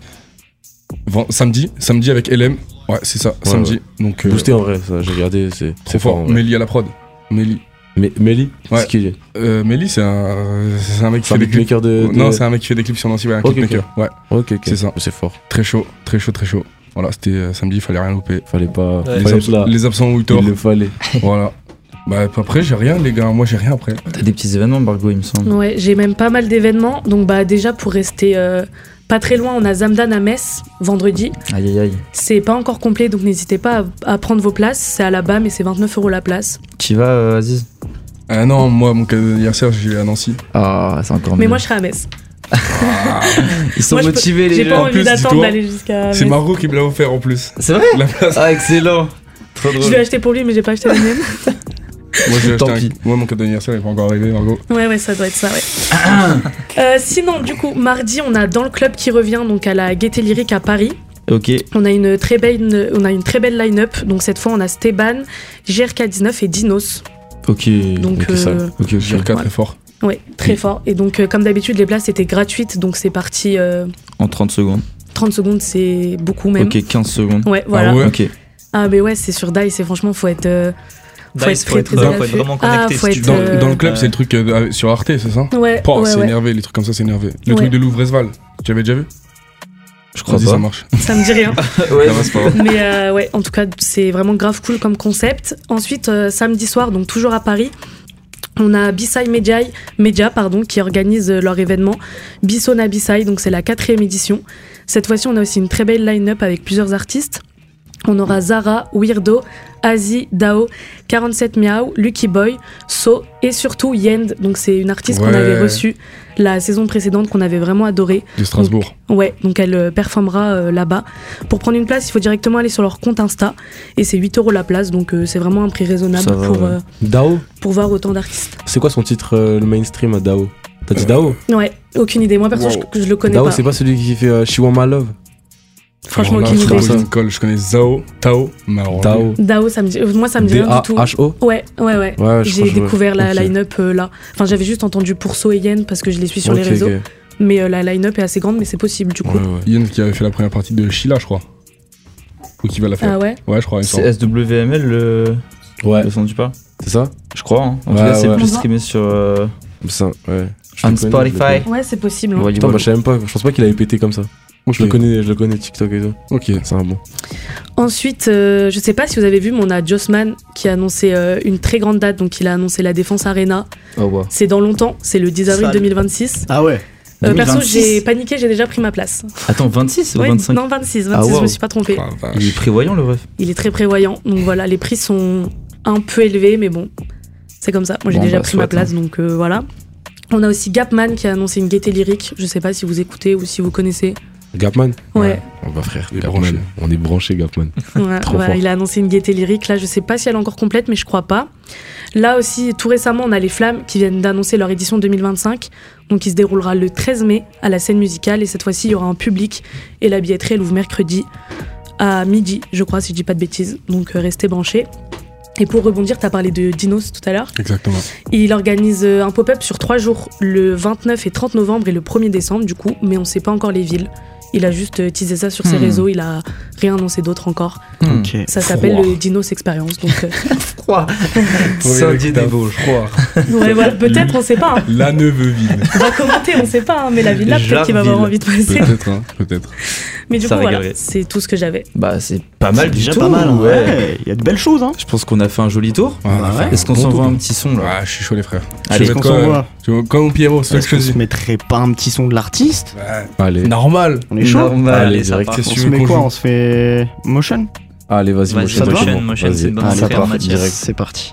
Speaker 8: samedi avec LM. Ouais, c'est ça, samedi.
Speaker 11: Ouais.
Speaker 8: Donc,
Speaker 11: Boosté en vrai, ça, j'ai regardé, c'est
Speaker 8: trop
Speaker 11: fort.
Speaker 8: fort.
Speaker 11: en vrai.
Speaker 8: Méli à la prod. Méli.
Speaker 11: Méli?
Speaker 8: Ouais.
Speaker 11: C'est qui?
Speaker 8: Méli, c'est un mec qui
Speaker 11: C'est un
Speaker 8: fait des clips.
Speaker 11: beatmaker de.
Speaker 8: Non, c'est un mec qui fait des clips sur Nancy, ouais, un
Speaker 11: Ok,
Speaker 8: clipmaker. Ouais,
Speaker 11: Ok,
Speaker 8: c'est ça.
Speaker 11: C'est fort.
Speaker 8: Très chaud, très chaud, très chaud. Voilà, c'était samedi, il fallait rien louper.
Speaker 11: Fallait pas.
Speaker 12: Ouais.
Speaker 11: Fallait être là.
Speaker 8: Les absents ont eu tort.
Speaker 11: Il le fallait.
Speaker 8: Voilà. Bah après, j'ai rien, les gars. Moi, j'ai rien après.
Speaker 10: T'as des petits événements, Margot, il me semble.
Speaker 9: Ouais, j'ai même pas mal d'événements. Donc bah déjà pour rester pas très loin, on a Zamdan à Metz vendredi.
Speaker 10: Aïe aïe aïe.
Speaker 9: C'est pas encore complet, donc n'hésitez pas à prendre vos places. C'est à la BAM et c'est 29 € la place.
Speaker 10: Tu vas, Aziz?
Speaker 8: Ah non, moi, mon cadeau d'anniversaire, j'ai à Nancy.
Speaker 10: Ah, c'est encore
Speaker 9: Mais
Speaker 10: mieux.
Speaker 9: moi je serai à Metz.
Speaker 10: Ils sont
Speaker 9: Moi, je peux-
Speaker 10: motivés, les
Speaker 9: J'ai pas
Speaker 10: gens.
Speaker 8: En
Speaker 9: envie
Speaker 8: plus,
Speaker 9: d'attendre
Speaker 8: dis-toi,
Speaker 9: d'aller jusqu'à
Speaker 8: C'est
Speaker 9: Metz.
Speaker 8: Margot qui me l'a offert en plus.
Speaker 10: C'est vrai?
Speaker 8: La place.
Speaker 10: Ah, excellent. Trop
Speaker 9: Je
Speaker 10: drôle.
Speaker 9: l'ai acheté pour lui, mais j'ai pas acheté la mienne.
Speaker 8: Moi, j'ai
Speaker 10: Tant
Speaker 8: acheté
Speaker 10: pis.
Speaker 8: Moi, mon cadeau d'anniversaire, il est pas encore arrivé, Margot.
Speaker 9: Ouais, ça doit être ça, ouais. Sinon, du coup, mardi, on a Dans le Club qui revient, donc à la Gaieté Lyrique à Paris.
Speaker 10: Ok.
Speaker 9: On a une très belle line-up. Donc cette fois, on a Steban, GRK19 et Dinos.
Speaker 10: Ok.
Speaker 9: Donc,
Speaker 10: ok, ça.
Speaker 8: Ok, JRK très fort.
Speaker 9: Ouais, très fort. Et donc, comme d'habitude, les places étaient gratuites, donc c'est parti.
Speaker 10: En 30 secondes.
Speaker 9: 30 secondes, c'est beaucoup même.
Speaker 10: Ok, 15 secondes.
Speaker 9: Ouais, voilà.
Speaker 8: Ah ouais.
Speaker 10: Ok.
Speaker 9: Ah, mais ouais, c'est sur Dice et franchement, faut être.
Speaker 12: Dice, faut être vraiment connecté,
Speaker 9: faut
Speaker 12: si tu
Speaker 9: être,
Speaker 12: veux.
Speaker 8: Dans le club, c'est le truc sur Arte, c'est ça?
Speaker 9: Ouais,
Speaker 8: Pouah,
Speaker 9: ouais,
Speaker 8: c'est
Speaker 9: ouais.
Speaker 8: énervé, les trucs comme ça, c'est énervé. Le
Speaker 9: Ouais.
Speaker 8: truc de Louvresval, tu avais déjà vu?
Speaker 10: Je crois
Speaker 8: Vas-y,
Speaker 10: pas.
Speaker 8: ça marche.
Speaker 9: Ça me dit rien.
Speaker 10: Ouais,
Speaker 8: Ça va, c'est pas grave.
Speaker 9: Mais ouais, en tout cas, c'est vraiment grave cool comme concept. Ensuite, samedi soir, donc toujours à Paris, on a B-Side Media, qui organise leur événement Bissona B-Side, donc c'est la 4e édition. Cette fois-ci, on a aussi une très belle line-up avec plusieurs artistes. On aura Zara, Weirdo, Azi, Dao, 47 Miao, Lucky Boy, So et surtout Yend. Donc c'est une artiste qu'on
Speaker 8: Ouais.
Speaker 9: avait reçue la saison précédente, qu'on avait vraiment adorée.
Speaker 8: De Strasbourg.
Speaker 9: Ouais, donc elle performera là-bas. Pour prendre une place, il faut directement aller sur leur compte Insta et c'est 8 € la place, donc c'est vraiment un prix raisonnable
Speaker 10: Ça va, ouais.
Speaker 11: Dao?
Speaker 9: pour voir autant d'artistes.
Speaker 11: C'est quoi son titre, le mainstream à Dao? T'as dit Dao?
Speaker 9: Ouais, aucune idée. Moi perso,
Speaker 8: Wow.
Speaker 9: je le connais
Speaker 11: Dao,
Speaker 9: pas.
Speaker 11: c'est pas celui qui fait She Want My Love?
Speaker 9: Franchement,
Speaker 8: Alors là,
Speaker 9: aucune
Speaker 8: je
Speaker 9: idée.
Speaker 8: connais une colle, je connais Zao, Tao, mais alors,
Speaker 11: Dao.
Speaker 9: Dao, ça me dit, moi ça me dit rien du tout.
Speaker 11: D-A-H-O?
Speaker 9: Ouais.
Speaker 11: Ouais, je crois
Speaker 9: J'ai
Speaker 11: que je vois.
Speaker 9: découvert la
Speaker 11: Ok.
Speaker 9: line-up là. Enfin, j'avais juste entendu pour So et Yen parce que je les suis sur les
Speaker 11: Ok,
Speaker 9: réseaux.
Speaker 11: ok.
Speaker 9: Mais la line-up est assez grande, mais c'est possible du coup.
Speaker 11: Ouais, ouais.
Speaker 8: Yann qui avait fait la première partie de Sheila, je crois. Ou qui va la faire.
Speaker 9: Ah ouais?
Speaker 8: Ouais, je crois. il me
Speaker 10: C'est
Speaker 8: semble.
Speaker 10: SWML
Speaker 11: Ouais.
Speaker 10: le son du pas?
Speaker 11: C'est ça?
Speaker 10: Je crois. Hein. En
Speaker 11: Ouais,
Speaker 10: tout cas, c'est
Speaker 11: ouais.
Speaker 10: le plus streamé sur
Speaker 11: Ça, ouais.
Speaker 10: on Spotify.
Speaker 9: Ouais, c'est possible. hein.
Speaker 10: Voyez,
Speaker 11: Putain, moi
Speaker 10: voilà.
Speaker 11: je savais même pas, je pense pas qu'il avait pété comme ça. Je le connais TikTok et tout.
Speaker 8: Ok.
Speaker 11: C'est un bon.
Speaker 9: Ensuite, je sais pas si vous avez vu, mais on a Jossman qui a annoncé une très grande date. Donc, il a annoncé la Défense Arena.
Speaker 10: Oh, wow.
Speaker 9: C'est dans longtemps, c'est le 10 avril
Speaker 12: Sale.
Speaker 9: 2026.
Speaker 14: Ah ouais.
Speaker 9: Perso, j'ai paniqué, j'ai déjà pris ma place.
Speaker 10: Attends, 26 ou
Speaker 9: Ouais,
Speaker 10: 25?
Speaker 9: Non, 26, je me suis pas trompée.
Speaker 10: Il est prévoyant le ref.
Speaker 9: Il est très prévoyant, donc voilà, les prix sont un peu élevés, mais bon, c'est comme ça. Moi j'ai déjà pris ma place, donc voilà. On a aussi Gapman qui a annoncé une gaieté lyrique, je sais pas si vous écoutez ou si vous connaissez.
Speaker 11: Gapman?
Speaker 9: Ouais.
Speaker 11: On va frère, Gapman. On est branché Gapman.
Speaker 9: Ouais, voilà, il a annoncé une gaieté lyrique. Là, je sais pas si elle est encore complète, mais je crois pas. Là aussi, tout récemment, on a les Flammes qui viennent d'annoncer leur édition 2025. Donc, qui se déroulera le 13 mai à la scène musicale. Et cette fois-ci, il y aura un public. Et la billetterie, elle ouvre mercredi à midi, je crois, si je dis pas de bêtises. Donc, restez branchés. Et pour rebondir, t'as parlé de Dinos tout à l'heure.
Speaker 8: Exactement.
Speaker 9: Il organise un pop-up sur 3 jours, le 29 et 30 novembre et le 1er décembre, du coup. Mais on sait pas encore les villes. Il a juste teasé ça sur ses réseaux, il a rien annoncé d'autre encore.
Speaker 14: Okay.
Speaker 9: Ça s'appelle le Dinos Experience. Donc,
Speaker 10: froid. Saint-Dié des Vosges, froid.
Speaker 9: Ouais, voilà, peut-être, on sait pas. Hein.
Speaker 8: La Neuveville.
Speaker 9: On va commenter, on sait pas, hein, mais la villa, peut-être qu'il va avoir envie de passer.
Speaker 8: Peut-être, hein, peut-être.
Speaker 9: Mais du coup, voilà, c'est tout ce que j'avais.
Speaker 10: Bah, c'est pas mal du
Speaker 14: déjà
Speaker 10: tout.
Speaker 14: Pas mal, ouais. Il y a de belles choses, hein.
Speaker 10: Je pense qu'on a fait un joli tour.
Speaker 8: Ouais.
Speaker 10: Est-ce qu'on s'envoie un petit son là?
Speaker 8: Ouais, je suis chaud, les frères.
Speaker 10: Allez,
Speaker 14: qu'on s'envoie.
Speaker 8: Comme Pierrot, c'est ce que je dis.
Speaker 14: On se mettrait pas un petit son de l'artiste?
Speaker 8: Allez. Normal.
Speaker 14: On est chaud?
Speaker 10: Normal.
Speaker 11: Allez,
Speaker 8: direct.
Speaker 14: On se met quoi? On se fait Motion?
Speaker 11: Allez, vas-y,
Speaker 12: Motion, c'est une bonne entrée en matière.
Speaker 14: C'est parti.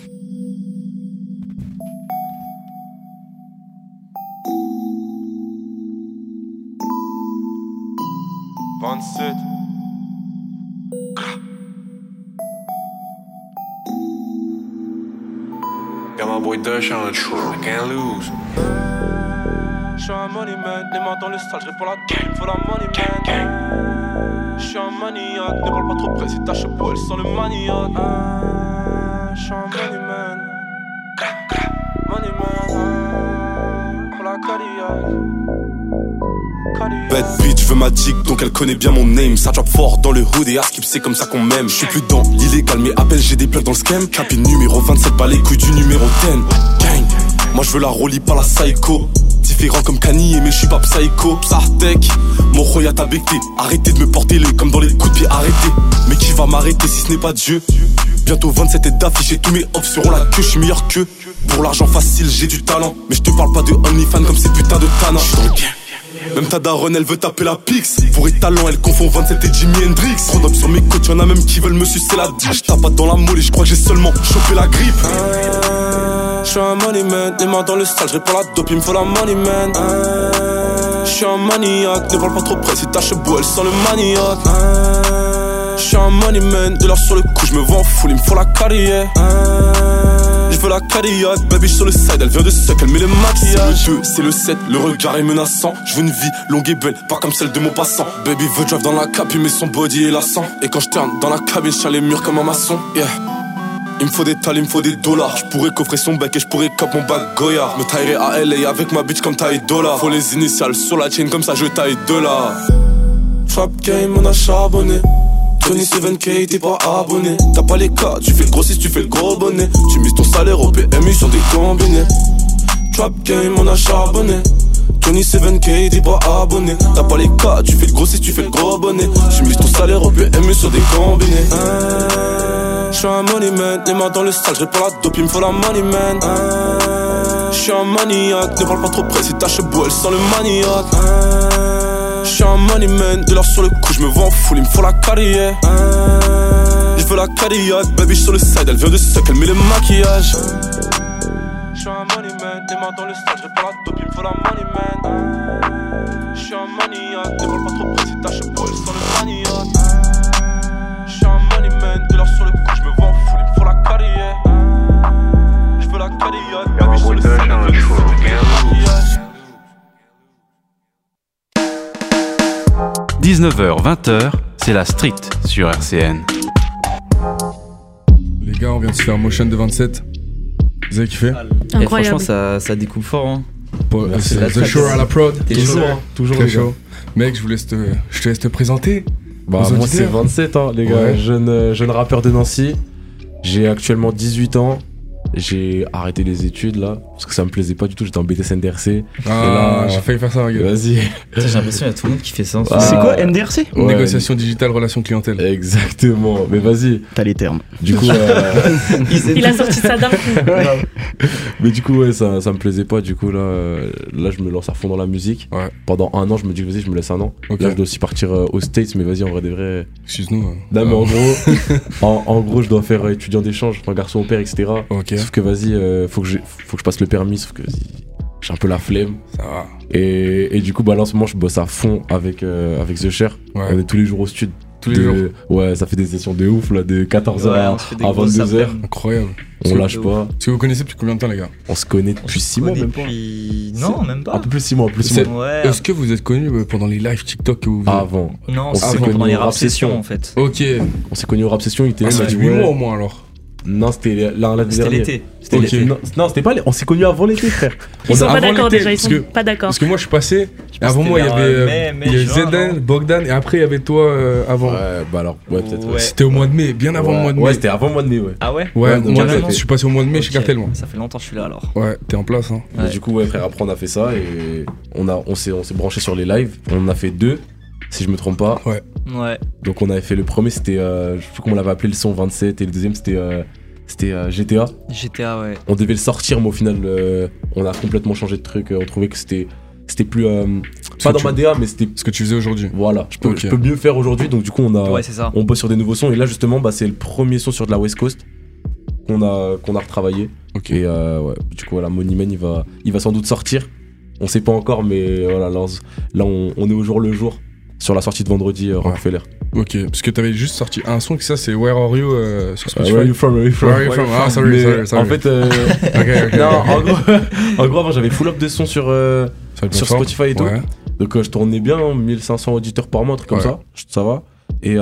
Speaker 19: Got my boy Dash on the track, I can't lose.
Speaker 13: J'suis un money man, les mains dans le sale, j'réponds la gang, faut la money man. J'suis un maniaque, ne parle pas trop près, si ta chapeau elle sent le manioc. J'suis un money man, money man, pour la Cadillac.
Speaker 18: Bad bitch veut ma dick donc elle connaît bien mon name. Ça drop fort dans le hood et à skip c'est comme ça qu'on m'aime. J'suis plus dans l'illégal mais appelle j'ai des plugs dans le scam. Capine numéro 27 bas les couilles du numéro 10. Gang, moi je veux la rollie pas la psycho. Différent comme Kanye mais j'suis pas psycho. Psartek, mon roya t'a becté. Arrêtez de me porter le comme dans les coups de pied arrêtez. Mais qui va m'arrêter si ce n'est pas Dieu? Bientôt 27 et d'afficher tous mes offs seront la queue, j'suis meilleur qu'eux. Pour l'argent facile j'ai du talent. Mais je te parle pas de OnlyFans comme ces putains de Tana. J'suis dans le game. Même ta daronne elle veut taper la pix. Pour et talent elle confond 27 et Jimi Hendrix. Trop d'hommes sur mes côtes, y'en a même qui veulent me sucer la dick. J'tape pas dans la molle et j'crois que j'ai seulement chopé la grippe.
Speaker 13: J'suis un money man, les mains dans le sale, j'réponds la dope, il me faut la money man. J'suis un maniaque, ne parle pas trop près, si ta chebou elle sent le manioc. J'suis un money man, de l'or sur le coup, j'me vends full, il me faut la carrière. J'veux la Cadillac, baby sur le side, elle vient de suck, elle met le maquillage. C'est le 2, c'est le 7, le regard est menaçant. J'veux une vie longue et belle, pas comme celle de mon passant. Baby veut drive dans la cap, il met son body et la sent. Et quand j'terne dans la cabine, j'tiens les murs comme un maçon. Yeah. Il me faut des tales, il me faut des dollars. J'pourrais coffrer son bec et j'pourrais cop mon bac Goya. Me taillerai à LA avec ma bitch comme taille dollar. Faut les initiales sur la chain comme ça je taille de là. Trap game, on a charbonné. 27K, t'es pas abonné. T'as pas les cas, tu fais le grossiste, tu fais le gros bonnet. Tu mises ton salaire au PMU sur des combinés. Trap game, on a charbonné. 27K, t'es pas abonné. T'as pas les cas, tu fais le grossiste, tu fais le gros bonnet. Tu mises ton salaire au PMU sur des combinés. J'suis un money man, les mains dans le sale, j'réponds la dope, il me faut la money man. J'suis un maniaque, ne parle pas trop près, si ta chebou elle sent le manioc. J'suis un money man, de l'or sur le coup, j'me vends full, il me faut la carrière. J'veux la Cadillac, baby sur le side, elle vient de suck, elle met le maquillage. J'suis un money man, les mains dans le sale, j'réponds la dope, il me faut la money man. J'suis un maniaque, ne parle pas trop près, si ta chebou elle sent le manioc. J'suis un money man, de l'or sur le coup, j'me vends full, il me faut la carrière. J'veux la Cadillac, baby sur le side, elle vient de suck, elle met le maquillage.
Speaker 7: 19h-20h, c'est la street sur RCN.
Speaker 8: Les gars, on vient de se faire Motion de 27. Vous avez kiffé?
Speaker 9: Incroyable.
Speaker 10: Et franchement, ça découpe fort. Hein.
Speaker 8: C'est The Show à la prod.
Speaker 10: Toujours,
Speaker 8: toujours très chaud. Mec, je te laisse te présenter.
Speaker 11: Bah, moi, c'est 27, hein, les gars. Ouais. Jeune rappeur de Nancy. J'ai actuellement 18 ans. J'ai arrêté les études là. parce que ça me plaisait pas du tout, j'étais en BTS NDRC.
Speaker 8: Ah, j'ai failli faire ça, regarde.
Speaker 11: Vas-y.
Speaker 10: J'ai l'impression qu'il y a tout le monde qui fait ça.
Speaker 14: C'est quoi NDRC?
Speaker 8: Négociation digitale, relation clientèle.
Speaker 11: Exactement, mais vas-y.
Speaker 14: T'as les termes.
Speaker 11: Du coup,
Speaker 9: il a sorti ça d'un coup.
Speaker 11: Mais du coup, ouais, ça me plaisait pas. Du coup, là, je me lance à fond dans la musique.
Speaker 8: Ouais.
Speaker 11: Pendant un an, je me dis, vas-y, je me laisse un an.
Speaker 8: Ok.
Speaker 11: Là, je dois aussi partir aux States, mais vas-y, en vrai des vrais.
Speaker 8: Excuse-nous.
Speaker 11: Non, mais en gros, je dois faire étudiant d'échange, enfin, garçon au père, etc.
Speaker 8: Ok.
Speaker 11: Sauf que vas-y, faut que je passe le permis, sauf que j'ai un peu la flemme.
Speaker 8: Ça va.
Speaker 11: Et du coup, là, en ce moment, je bosse à fond avec The Cher.
Speaker 8: Ouais.
Speaker 11: On est tous les jours au stud.
Speaker 8: Tous les jours.
Speaker 11: Ouais, ça fait des sessions de ouf, là, de 14h à 22h.
Speaker 8: Incroyable.
Speaker 11: On lâche pas.
Speaker 8: Est-ce que vous connaissez depuis combien de temps, les gars?
Speaker 11: On se connaît depuis 6 mois, même pas.
Speaker 12: Non, même pas.
Speaker 11: Un peu plus 6 mois,
Speaker 12: Ouais.
Speaker 8: Est-ce que vous êtes connus pendant les lives TikTok que vous faisiez?
Speaker 11: Avant.
Speaker 12: Non,
Speaker 11: On
Speaker 12: c'est
Speaker 11: s'est connus
Speaker 12: pendant les
Speaker 11: au
Speaker 12: rap sessions en fait.
Speaker 8: Ok.
Speaker 11: On s'est connus au rap session, il était
Speaker 8: Ça fait 8 mois au moins alors.
Speaker 11: Non, c'était l'année
Speaker 12: C'était
Speaker 11: dernière.
Speaker 12: l'été.
Speaker 11: Ok. Non, c'était pas. On s'est connus avant l'été, frère.
Speaker 9: Ils sont pas
Speaker 8: Avant
Speaker 9: d'accord
Speaker 8: l'été,
Speaker 9: déjà, ils
Speaker 8: parce
Speaker 9: sont
Speaker 8: que-
Speaker 9: pas d'accord.
Speaker 8: Parce que moi je suis passé. Et avant moi il y
Speaker 12: vers,
Speaker 8: avait
Speaker 12: mai,
Speaker 8: il y avait
Speaker 12: juin,
Speaker 8: Zeden,
Speaker 12: non
Speaker 8: Bogdan et après il y avait toi avant.
Speaker 11: Ouais, bah alors, ouais, peut-être.
Speaker 12: Ouais.
Speaker 8: C'était au mois de mai, bien avant le mois de mai.
Speaker 11: Ouais, c'était avant le mois de mai, ouais.
Speaker 12: Ah ouais?
Speaker 8: Ouais,
Speaker 11: donc
Speaker 8: au mois de mai.
Speaker 11: carrément.
Speaker 8: Je suis passé au mois de mai chez
Speaker 12: Ok.
Speaker 8: Cartel moi.
Speaker 12: Ça fait longtemps que je suis là alors.
Speaker 8: Ouais, t'es en place hein.
Speaker 11: Mais du coup, ouais, frère, après on a fait ça et on s'est branché sur les lives. On en a fait 2, si je me trompe pas.
Speaker 8: Ouais.
Speaker 12: Ouais.
Speaker 11: Donc on avait fait le premier, c'était, je sais plus comment on l'avait appelé, le son 27, et le deuxième c'était GTA.
Speaker 12: GTA, ouais.
Speaker 11: On devait le sortir, mais au final, on a complètement changé de truc. On trouvait que c'était plus pas dans ma DA, mais c'était
Speaker 8: ce que tu faisais aujourd'hui.
Speaker 11: Voilà, je peux
Speaker 8: Ok.
Speaker 11: mieux faire aujourd'hui. Donc du coup,
Speaker 12: Ouais, c'est ça.
Speaker 11: on bosse sur des nouveaux sons. Et là, justement, bah, c'est le premier son sur de la West Coast qu'on a retravaillé.
Speaker 8: Ok.
Speaker 11: Et ouais, du coup, voilà, Money Man, il va sans doute sortir. On sait pas encore, mais voilà, là on est au jour le jour sur la sortie de vendredi Rockefeller.
Speaker 8: Ok, parce que t'avais juste sorti un son, que ça c'est Where Are You sur Spotify.
Speaker 11: Where are you from?
Speaker 8: Where are you from? Ah, sorry,
Speaker 11: Mais
Speaker 8: sorry.
Speaker 11: En fait,
Speaker 8: Ok.
Speaker 11: non, en gros, avant j'avais full up de sons sur Spotify et tout.
Speaker 8: Ouais.
Speaker 11: Donc je tournais bien, 1500 auditeurs par mois, un truc comme
Speaker 8: Ouais.
Speaker 11: ça va. Et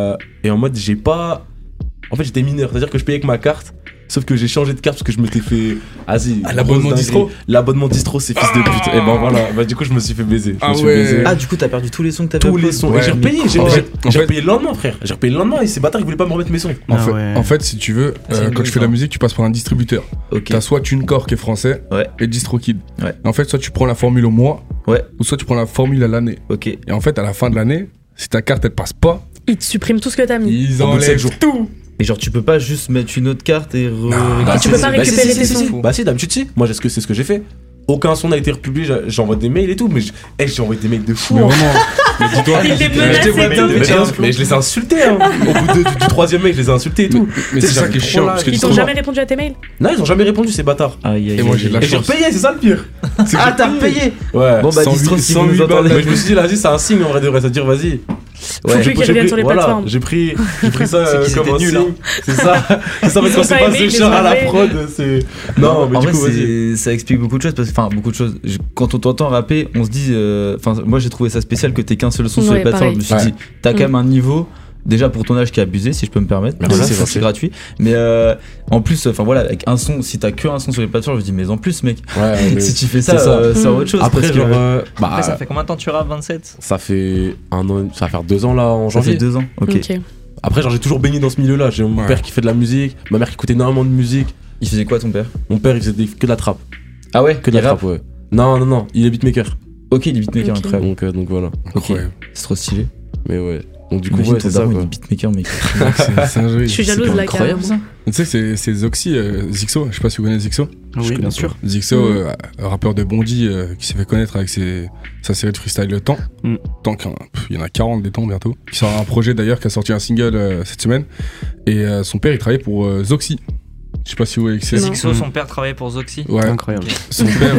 Speaker 11: en mode, j'ai pas. En fait, j'étais mineur, c'est-à-dire que je payais avec ma carte. Sauf que j'ai changé de carte parce que je m'étais fait. Vas-y.
Speaker 8: L'abonnement distro.
Speaker 11: L'abonnement distro, c'est fils de pute. Et ben voilà, bah du coup, je me suis fait baiser.
Speaker 8: Ah ouais.
Speaker 10: Ah, du coup, t'as perdu tous les sons que t'avais
Speaker 11: Tous les
Speaker 10: upload.
Speaker 11: sons.
Speaker 8: Ouais.
Speaker 11: Et j'ai repayé, j'ai
Speaker 8: En fait-
Speaker 11: repayé le lendemain, frère. J'ai repayé le lendemain et ces bâtards, ils voulaient pas me remettre mes sons.
Speaker 8: En fait, si tu veux,
Speaker 12: C'est une
Speaker 8: quand tu fais de la
Speaker 12: bonne
Speaker 8: musique, tu passes par un distributeur.
Speaker 10: Ok.
Speaker 8: T'as soit TuneCore qui est français
Speaker 10: Ouais.
Speaker 8: et DistroKid.
Speaker 10: Ouais.
Speaker 8: Et en fait, soit tu prends la formule au mois,
Speaker 10: Ouais.
Speaker 8: ou soit tu prends la formule à l'année.
Speaker 10: Ok.
Speaker 8: Et en fait, à la fin de l'année, si ta carte elle passe pas,
Speaker 9: Ils te suppriment tout ce que t'as mis.
Speaker 8: ils
Speaker 11: Au bout de 7
Speaker 8: enlèvent
Speaker 11: jours.
Speaker 8: tout.
Speaker 10: Et genre, tu peux pas juste mettre une autre carte et
Speaker 11: Bah,
Speaker 9: tu peux pas récupérer tes sons.
Speaker 11: Bah si, d'habitude si. Moi c'est ce que j'ai fait. Aucun son n'a été republié, j'envoie des mails et tout, mais j'ai envoyé des mails de fou.
Speaker 8: Mais
Speaker 11: hein.
Speaker 8: vraiment. Mais dis-toi.
Speaker 9: Il les
Speaker 8: mais
Speaker 9: menace
Speaker 8: je t'ai
Speaker 9: et
Speaker 8: pas
Speaker 9: tout.
Speaker 8: dit,
Speaker 11: Mais je les ai insultés hein. Au bout du 3ème mail, je les ai insultés et tout.
Speaker 8: Mais
Speaker 11: Tu sais,
Speaker 8: c'est ça
Speaker 11: j'avais
Speaker 8: qui est
Speaker 11: trop
Speaker 8: chiant,
Speaker 11: la-
Speaker 8: parce que
Speaker 9: Ils t'ont jamais répondu à tes mails?
Speaker 11: Non, ils ont jamais répondu ces bâtards.
Speaker 10: Aïe, aïe,
Speaker 8: Et moi,
Speaker 10: aïe,
Speaker 8: j'ai de la
Speaker 10: aïe.
Speaker 11: Et j'ai
Speaker 8: chance.
Speaker 11: repayé, c'est ça le pire.
Speaker 10: Ah, t'as repayé.
Speaker 11: Ouais.
Speaker 10: Bon, bah,
Speaker 8: 108
Speaker 10: distro, si vous
Speaker 8: 108
Speaker 10: nous entendez.
Speaker 11: Mais je me suis dit, vas-y, c'est un signe en vrai de vrai, ça veut dire vas-y.
Speaker 9: Faut plus qu'ils reviennent sur les
Speaker 11: voilà,
Speaker 9: plateformes.
Speaker 11: j'ai pris ça
Speaker 12: C'est qu'ils
Speaker 11: comme
Speaker 12: étaient
Speaker 11: un
Speaker 12: nuls,
Speaker 11: signe.
Speaker 12: hein.
Speaker 11: C'est ça. C'est ça, parce
Speaker 9: Ils
Speaker 11: qu'on
Speaker 9: ont
Speaker 11: s'est
Speaker 9: pas
Speaker 11: pas
Speaker 9: aimé,
Speaker 11: ce
Speaker 9: ils
Speaker 11: cher
Speaker 9: les
Speaker 11: à la
Speaker 9: ont
Speaker 11: prod, c'est. Non, mais
Speaker 10: en
Speaker 11: du
Speaker 10: vrai,
Speaker 11: coup, vas-y.
Speaker 10: ça explique beaucoup de choses parce que, enfin, beaucoup de choses. Quand on t'entend rapper, on se dit, enfin, moi j'ai trouvé ça spécial que t'aies qu'un seul son sur
Speaker 9: Ouais,
Speaker 10: les plateformes.
Speaker 9: pareil.
Speaker 10: Je me suis dit, t'as quand même un niveau. Déjà pour ton âge qui est abusé, si je peux me permettre,
Speaker 11: Merci,
Speaker 10: voilà,
Speaker 11: c'est
Speaker 10: c'est
Speaker 11: gentil.
Speaker 10: gratuit. Mais en plus, enfin voilà, avec un son, si t'as que un son sur les plateformes, je me dis, mais en plus, mec,
Speaker 11: Ouais, mais
Speaker 10: si tu fais ça,
Speaker 11: c'est ça.
Speaker 10: c'est autre chose.
Speaker 11: Après,
Speaker 10: parce que,
Speaker 11: genre.
Speaker 12: Après, ça fait combien de temps tu rappes, 27?
Speaker 11: Ça fait un an, ça va faire 2 ans là en
Speaker 10: ça fait
Speaker 11: janvier.
Speaker 10: 2 ans. Ok.
Speaker 9: Ok.
Speaker 11: Après, genre, j'ai toujours baigné dans ce milieu-là. J'ai mon
Speaker 8: Ouais.
Speaker 11: père qui fait de la musique, ma mère qui écoutait énormément de musique.
Speaker 10: Il faisait quoi ton père?
Speaker 11: Mon père, il faisait que de la trappe.
Speaker 10: Ah ouais,
Speaker 11: Que de la trappe, ouais. Non, il est beatmaker.
Speaker 10: Ok, il est beatmaker,
Speaker 9: Ok.
Speaker 10: incroyable.
Speaker 11: Donc voilà.
Speaker 8: Incroyable.
Speaker 10: C'est trop stylé.
Speaker 11: Mais ouais. Donc du coup,
Speaker 10: Imagine
Speaker 11: ouais,
Speaker 10: ton
Speaker 11: c'est ça
Speaker 10: daron, il
Speaker 11: quoi.
Speaker 10: est beatmaker, mec.
Speaker 8: C'est un jeu.
Speaker 9: Je suis jalouse
Speaker 10: C'est
Speaker 9: là,
Speaker 10: incroyable,
Speaker 9: carrément.
Speaker 8: Tu sais, c'est Zoxy, Zixo. Je sais pas si vous connaissez Zixo.
Speaker 14: Oui, bien sûr.
Speaker 8: Zixo, rappeur de Bondy, qui s'est fait connaître avec sa série de freestyle Le Temps.
Speaker 14: Mm.
Speaker 8: Tant il y en a 40 des temps bientôt. Qui sort un projet d'ailleurs, qui a sorti un single cette semaine. Et son père, il travaillait pour Zoxy. Je sais pas si vous voyez que c'est.
Speaker 9: Non.
Speaker 12: Zixo, son père travaillait pour Zoxy.
Speaker 8: Ouais.
Speaker 14: Incroyable.
Speaker 8: Son père,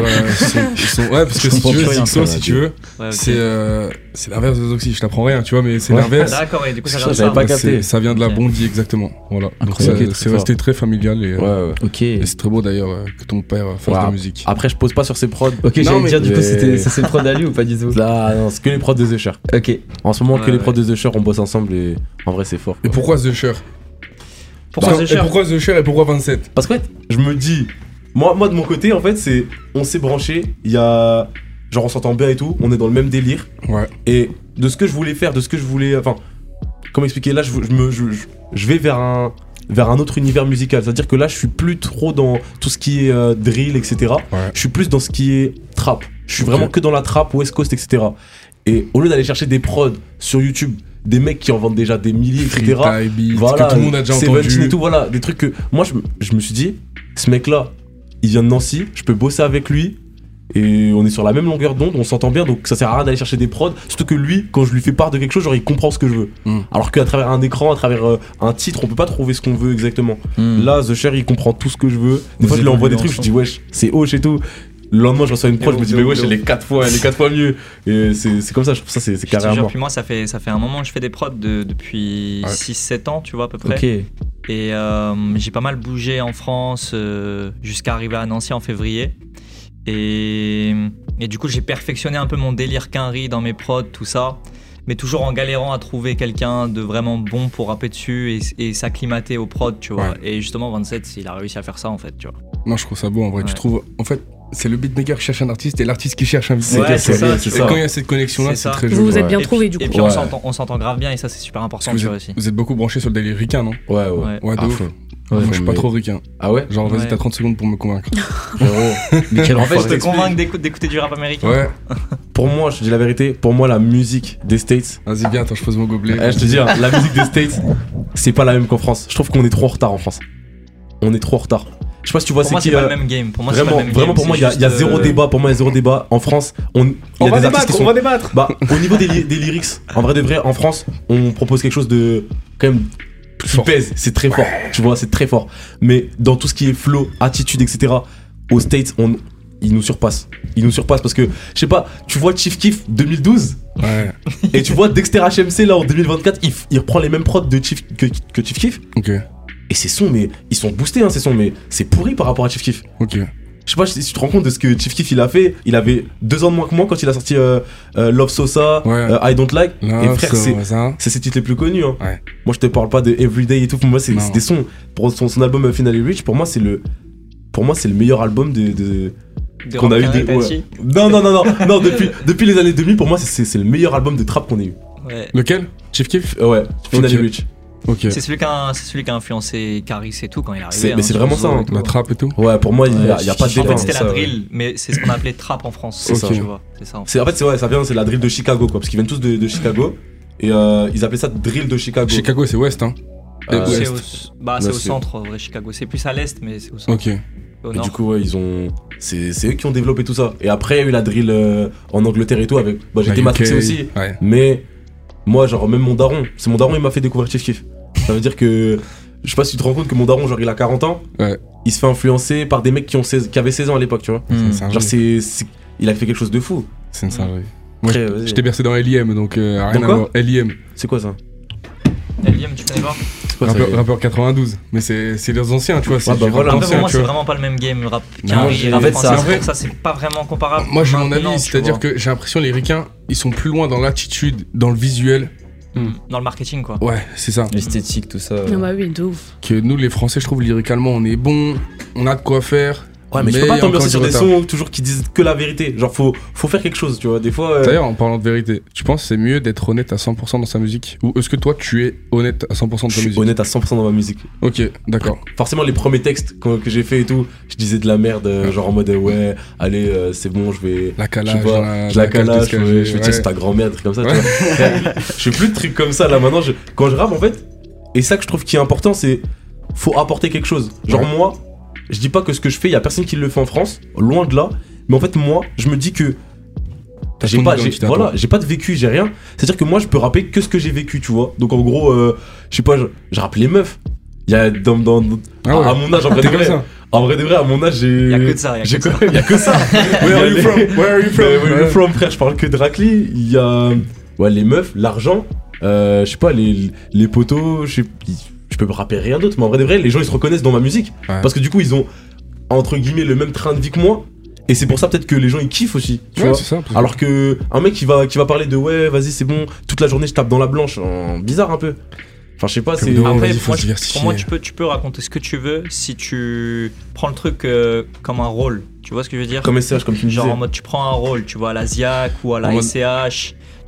Speaker 8: ouais, parce que
Speaker 10: Je
Speaker 8: si
Speaker 10: comprends
Speaker 8: tu veux,
Speaker 10: plus rien,
Speaker 8: Zixo,
Speaker 10: ça,
Speaker 8: si tu veux,
Speaker 12: Ouais, ok.
Speaker 8: c'est l'inverse de Zoxy. Je t'apprends rien, tu vois, mais c'est
Speaker 11: Ouais.
Speaker 8: l'inverse.
Speaker 12: D'accord, et du coup, ça vient
Speaker 11: Ça,
Speaker 12: de
Speaker 11: j'avais
Speaker 12: ça.
Speaker 11: pas capté.
Speaker 8: Ça vient de la
Speaker 12: Ok.
Speaker 8: Bondy, exactement. Voilà. Donc
Speaker 10: Incroyable.
Speaker 8: c'est resté très familial et,
Speaker 11: Ouais.
Speaker 10: Ok.
Speaker 8: et c'est très beau d'ailleurs que ton père fasse de la
Speaker 11: Ouais.
Speaker 8: musique.
Speaker 11: Après, je pose pas sur ses prods.
Speaker 10: Ok,
Speaker 8: Non,
Speaker 10: j'allais
Speaker 8: mais-
Speaker 10: dire, du coup,
Speaker 11: mais-
Speaker 10: ça c'est le prod à lui ou pas du tout?
Speaker 11: Là, non, c'est que les prods de The Cher.
Speaker 10: Ok.
Speaker 11: En ce moment, que
Speaker 12: Ouais,
Speaker 11: les prods
Speaker 12: ouais.
Speaker 11: de The Cher, on bosse ensemble et en vrai, c'est fort.
Speaker 8: Et
Speaker 11: quoi.
Speaker 8: pourquoi The Cher
Speaker 12: Pourquoi The
Speaker 8: Et
Speaker 12: Cher?
Speaker 8: pourquoi The Cher et pourquoi 27
Speaker 11: Parce qu'en fait, je me dis, moi de mon côté, en fait, c'est, on s'est branché, il y a, genre on s'entend bien et tout, on est dans le même délire.
Speaker 8: Ouais.
Speaker 11: Et de ce que je voulais faire, de ce que je voulais, enfin, comment expliquer, là, je vais vers vers un autre univers musical. C'est-à-dire que là, je suis plus trop dans tout ce qui est drill, etc. Je suis plus dans ce qui est trap. Je suis vraiment que dans la trap, West Coast, etc. Et au lieu d'aller chercher des prods sur YouTube, des mecs qui en vendent déjà des milliers, etc.
Speaker 8: Voilà, que tout le monde a déjà entendu.
Speaker 11: Et tout, voilà, des trucs que moi je me suis dit, ce mec-là, il vient de Nancy, je peux bosser avec lui. Et on est sur la même longueur d'onde, on s'entend bien, donc ça sert à rien d'aller chercher des prods. Surtout que lui, quand je lui fais part de quelque chose, genre il comprend ce que je veux. Alors qu'à travers un écran, à travers un titre, on peut pas trouver ce qu'on veut exactement. Là, The Cher, il comprend tout ce que je veux. Des fois, je lui envoie des trucs, je dis wesh, c'est hoche et tout. Le lendemain, je reçois une prod, je me dis mais wesh, elle est 4 fois mieux. Et c'est comme ça, je trouve ça, c'est carrément.
Speaker 12: Puis moi, ça fait un moment que je fais des prods depuis 6-7 ans, tu vois, à peu près.
Speaker 10: Ok.
Speaker 12: Et j'ai pas mal bougé en France jusqu'à arriver à Nancy en février. Et du coup, j'ai perfectionné un peu mon délire quinri dans mes prods, tout ça. Mais toujours en galérant à trouver quelqu'un de vraiment bon pour rapper dessus et s'acclimater aux prods, tu vois. Et justement, 27, il a réussi à faire ça, en fait, tu vois.
Speaker 8: Non, je trouve ça beau, en vrai. Tu trouves, en fait, c'est le beatmaker qui cherche un artiste et l'artiste qui cherche un beatmaker.
Speaker 12: Ouais, c'est ça.
Speaker 8: Et quand il y a cette connexion-là, c'est très joli.
Speaker 9: Vous vous êtes bien trouvés, du coup.
Speaker 12: Et puis on s'entend grave bien et ça, c'est super important, tu vois, aussi.
Speaker 8: Vous êtes beaucoup branchés sur le délire ricain, non?
Speaker 11: Ouais,
Speaker 8: de ouf. Moi, je suis pas trop ricain.
Speaker 11: Ah ouais?
Speaker 8: Genre, vas-y, t'as 30 secondes pour me convaincre.
Speaker 12: Mais en fait, je te convainc d'écouter du rap américain.
Speaker 8: Ouais.
Speaker 11: Pour moi, je te dis la vérité, pour moi, la musique des States.
Speaker 8: Vas-y, viens, attends, je pose mon gobelet.
Speaker 11: Je te dis, la musique des States, c'est pas la même qu'en France. Je trouve qu'on est trop en retard en France. On est trop en retard. Je sais pas si tu vois,
Speaker 12: pour moi, c'est pas le même game. Pour moi,
Speaker 11: vraiment,
Speaker 12: c'est pas le même
Speaker 11: vraiment,
Speaker 12: game.
Speaker 11: pour moi, il y a zéro débat. Pour moi, il y a zéro débat. En France, on va
Speaker 8: débattre.
Speaker 11: Bah, au niveau des lyrics, en vrai de vrai, en France, on propose quelque chose de quand même qui pèse. C'est très fort. Tu vois, c'est très fort. Mais dans tout ce qui est flow, attitude, etc. Aux States, ils nous surpassent. Ils nous surpassent parce que, je sais pas, tu vois Chief Keef 2012 et tu vois Dexter HMC là en 2024, il reprend les mêmes prods de Chief que Chief Keef.
Speaker 8: Ok.
Speaker 11: Et ces sons, mais ils sont boostés, ces sons, mais c'est pourri par rapport à Chief Keef.
Speaker 8: Ok.
Speaker 11: Je sais pas si tu te rends compte de ce que Chief Keef il a fait. Il avait 2 ans de moins que moi quand il a sorti Love Sosa, I Don't Like. Et frère, c'est ses titres les plus connus. Moi je te parle pas de Everyday et tout. Pour moi, c'est des sons. Pour son album Finally Rich, pour moi, c'est le meilleur album qu'on a eu. Non, depuis les années 2000, pour moi, c'est le meilleur album de trap qu'on ait eu.
Speaker 8: Lequel? Chief Keef?
Speaker 11: Ouais, Finally Rich.
Speaker 12: Okay. C'est celui qui a influencé Caris et tout quand il est arrivé.
Speaker 11: Mais c'est vraiment ça,
Speaker 8: la trappe et tout.
Speaker 11: Ouais, pour moi, il y a pas de débat.
Speaker 12: En fait, c'était la drill, mais c'est ce qu'on appelait trap en France. C'est ça, tu vois. C'est ça. En fait,
Speaker 11: ça vient, c'est la drill de Chicago, quoi, parce qu'ils viennent tous de Chicago et ils appelaient ça drill de Chicago.
Speaker 8: Chicago, c'est ouest, hein.
Speaker 12: C'est au centre, en vrai, Chicago. C'est plus à l'est, mais c'est au centre.
Speaker 8: Ok.
Speaker 11: Et du coup, c'est eux qui ont développé tout ça. Et après, il y a eu la drill en Angleterre et tout avec. J'étais matrixé aussi, mais. Moi, genre, même mon daron, il m'a fait découvrir Chief Keef. Ça veut dire que, je sais pas si tu te rends compte que mon daron, genre, il a 40 ans, il se fait influencer par des mecs qui avaient 16 ans à l'époque, tu vois. Genre, il a fait quelque chose de fou.
Speaker 8: C'est une singerie. Moi, j'étais bercé dans L.I.M, donc rien à voir. L.I.M.
Speaker 11: C'est quoi ça?
Speaker 12: L.I.M, tu connais pas?
Speaker 8: Rappeur 92, mais c'est les anciens, tu vois.
Speaker 12: Pour moi, c'est vraiment pas le même game, le rap. En fait, ça, c'est pas vraiment comparable.
Speaker 8: Moi, j'ai mon avis, c'est-à-dire que j'ai l'impression que les ricains, ils sont plus loin dans l'attitude, dans le visuel.
Speaker 12: Dans le marketing, quoi.
Speaker 8: Ouais, c'est ça.
Speaker 10: L'esthétique, tout ça.
Speaker 9: Ah bah oui, de ouf.
Speaker 8: Que nous, les Français, je trouve, lyricalement, on est bon, on a de quoi faire.
Speaker 11: Ouais, mais je peux pas t'ambiancer sur des sons toujours qui disent que la vérité. Genre, faut faire quelque chose, tu vois. Des fois.
Speaker 8: D'ailleurs, en parlant de vérité, tu penses que c'est mieux d'être honnête à 100% dans sa musique? Ou est-ce que toi, tu es honnête à 100% dans ta musique?
Speaker 11: Je suis honnête à 100% dans ma musique.
Speaker 8: Ok, d'accord.
Speaker 11: Forcément, les premiers textes que j'ai fait et tout, je disais de la merde, genre en mode ouais, allez, c'est bon, je vais.
Speaker 8: La calage,
Speaker 11: je vais dire c'est ta grand-mère, des trucs comme ça, tu vois. Je fais plus de trucs comme ça là maintenant. Quand je rappe, en fait, et ça que je trouve qui est important, c'est faut apporter quelque chose. Genre, moi. Je dis pas que ce que je fais, y a personne qui le fait en France, loin de là. Mais en fait, moi, je me dis que j'ai pas de vécu, j'ai rien. C'est-à-dire que moi, je peux rapper que ce que j'ai vécu, tu vois. Donc en gros, je sais pas, je rappe les meufs. Il y a à mon âge, en vrai de vrai. En vrai de vrai, à mon âge, j'ai.
Speaker 12: Y a que de ça.
Speaker 11: Y a que ça. Where are you from, frère? Je parle que de Racli. Il y a les meufs, l'argent. Je sais pas, les potos. Je peux me rapper rien d'autre, mais en vrai de vrai, les gens ils se reconnaissent dans ma musique. Parce que du coup, ils ont entre guillemets le même train de vie que moi. Et c'est pour ça peut-être que les gens ils kiffent aussi. Tu vois,
Speaker 8: ça,
Speaker 11: alors que un mec qui va parler de ouais, vas-y, c'est bon, toute la journée je tape dans la blanche. Bizarre un peu. Enfin, je sais pas, c'est.
Speaker 12: Après, pour moi, tu peux raconter ce que tu veux si tu prends le truc comme un rôle. Tu vois ce que je veux dire?
Speaker 11: Comme SCH, comme tu me disais.
Speaker 12: Genre en mode, tu prends un rôle, tu vois, à la ZIAC ou à la SCH.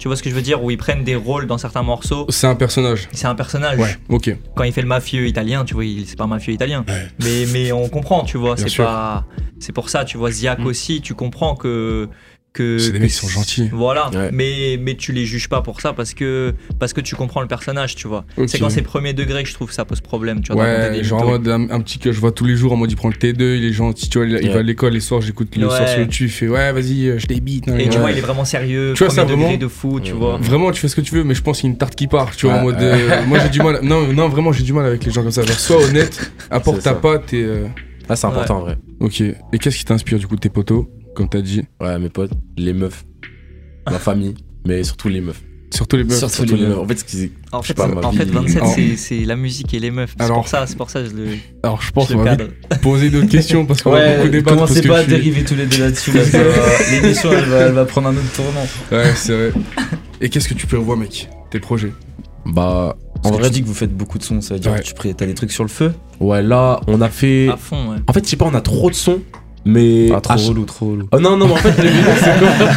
Speaker 12: Tu vois ce que je veux dire? Où ils prennent des rôles dans certains morceaux.
Speaker 8: C'est un personnage.
Speaker 12: C'est un personnage.
Speaker 8: Ouais, ok.
Speaker 12: Quand il fait le mafieux italien, tu vois, c'est pas un mafieux italien. Mais on comprend, tu vois. C'est pour ça, tu vois, Ziak aussi, tu comprends que
Speaker 8: c'est des mecs qui sont gentils.
Speaker 12: Voilà, mais tu les juges pas pour ça parce que tu comprends le personnage, tu vois.
Speaker 8: Okay.
Speaker 12: C'est quand c'est premier degré que je trouve que ça pose problème, tu vois.
Speaker 8: Ouais, genre en mode un petit que je vois tous les jours en mode il prend le T2, il est gentil, tu vois, il va à l'école les soirs, j'écoute le soir sur YouTube, il fait ouais, vas-y, je débite.
Speaker 12: Et tu vois, il est vraiment sérieux,
Speaker 8: tu vois, ça
Speaker 12: degré de fou, tu vois.
Speaker 8: Vraiment, tu fais ce que tu veux, mais je pense qu'il y a une tarte qui part, tu vois, en mode moi j'ai du mal. Non, vraiment, j'ai du mal avec les gens comme ça. Genre, sois honnête, apporte ta patte et.
Speaker 11: Ah, c'est important en vrai.
Speaker 8: Ok, et qu'est-ce qui t'inspire du coup, tes potos, comme t'as dit?
Speaker 11: Ouais, mes potes, les meufs. Ma famille, mais surtout les meufs.
Speaker 8: Surtout les meufs.
Speaker 11: Surtout les meufs. En fait,
Speaker 12: 27, c'est la musique et les meufs. C'est pour ça que je le.
Speaker 8: Alors, je pense qu'on va poser d'autres questions parce qu'on va beaucoup débattre.
Speaker 10: Commencez pas à dériver tous les deux là-dessus. L'émission, elle va prendre un autre tournant.
Speaker 8: Ouais, c'est vrai. Et qu'est-ce que tu prévois, mec? Tes projets?
Speaker 10: Bah, en vrai, tu dis que vous faites beaucoup de sons, ça veut dire que t'as des trucs sur le feu?
Speaker 11: Ouais, là, on a fait.
Speaker 12: À fond, ouais.
Speaker 11: En fait, je sais pas, on a trop de sons. Mais
Speaker 10: trop relou.
Speaker 11: Oh non, mais en fait le délire c'est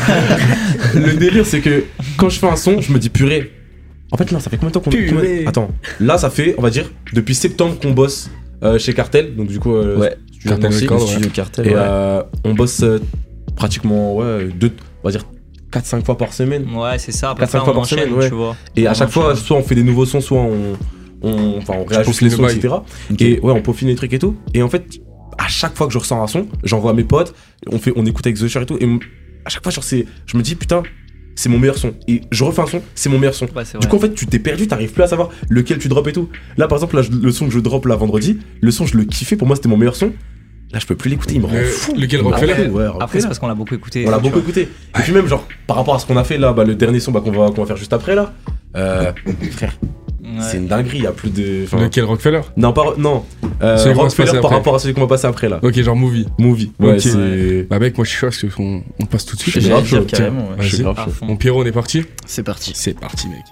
Speaker 11: quoi? Le délire c'est que quand je fais un son, je me dis purée. En fait là, ça fait combien de temps qu'on Attends, là ça fait, on va dire, depuis septembre qu'on bosse chez Cartel, donc du coup
Speaker 10: Cartel Studio Cartel.
Speaker 11: Et on bosse pratiquement on va dire 4-5 fois par semaine.
Speaker 12: Ouais, c'est ça,
Speaker 11: 4-5 fois par semaine, tu vois. Et à chaque fois, soit on fait des nouveaux sons, soit on réajuste les sons, etc. Et ouais, on peaufine les trucs et tout. Et en fait, à chaque fois que je ressens un son, j'envoie à mes potes, on écoute avec The Share et tout, et à chaque fois je me dis putain, c'est mon meilleur son, et je refais un son, c'est mon meilleur son. Du coup en fait tu t'es perdu, t'arrives plus à savoir lequel tu drops et tout. Là par exemple le son que je drop là vendredi, le son je le kiffais, pour moi c'était mon meilleur son. Là je peux plus l'écouter, il me rend fou.
Speaker 8: Lequel Rockefeller?
Speaker 12: Après c'est parce qu'on l'a beaucoup écouté.
Speaker 11: On l'a beaucoup écouté. Et puis même genre par rapport à ce qu'on a fait là, le dernier son qu'on va faire juste après là, frère. C'est une dinguerie, il y a plus de.
Speaker 8: Lequel Rockefeller?
Speaker 11: Non, Rockefeller par rapport à celui qu'on va passer après là.
Speaker 8: Ok, genre Movie.
Speaker 11: Ouais,
Speaker 8: c'est. Bah, mec, moi je suis chaud parce qu'on passe tout de suite.
Speaker 10: Je suis grave chaud, carrément.
Speaker 8: Vas-y. Mon Pierrot, on est parti?
Speaker 14: C'est parti.
Speaker 8: C'est parti, mec.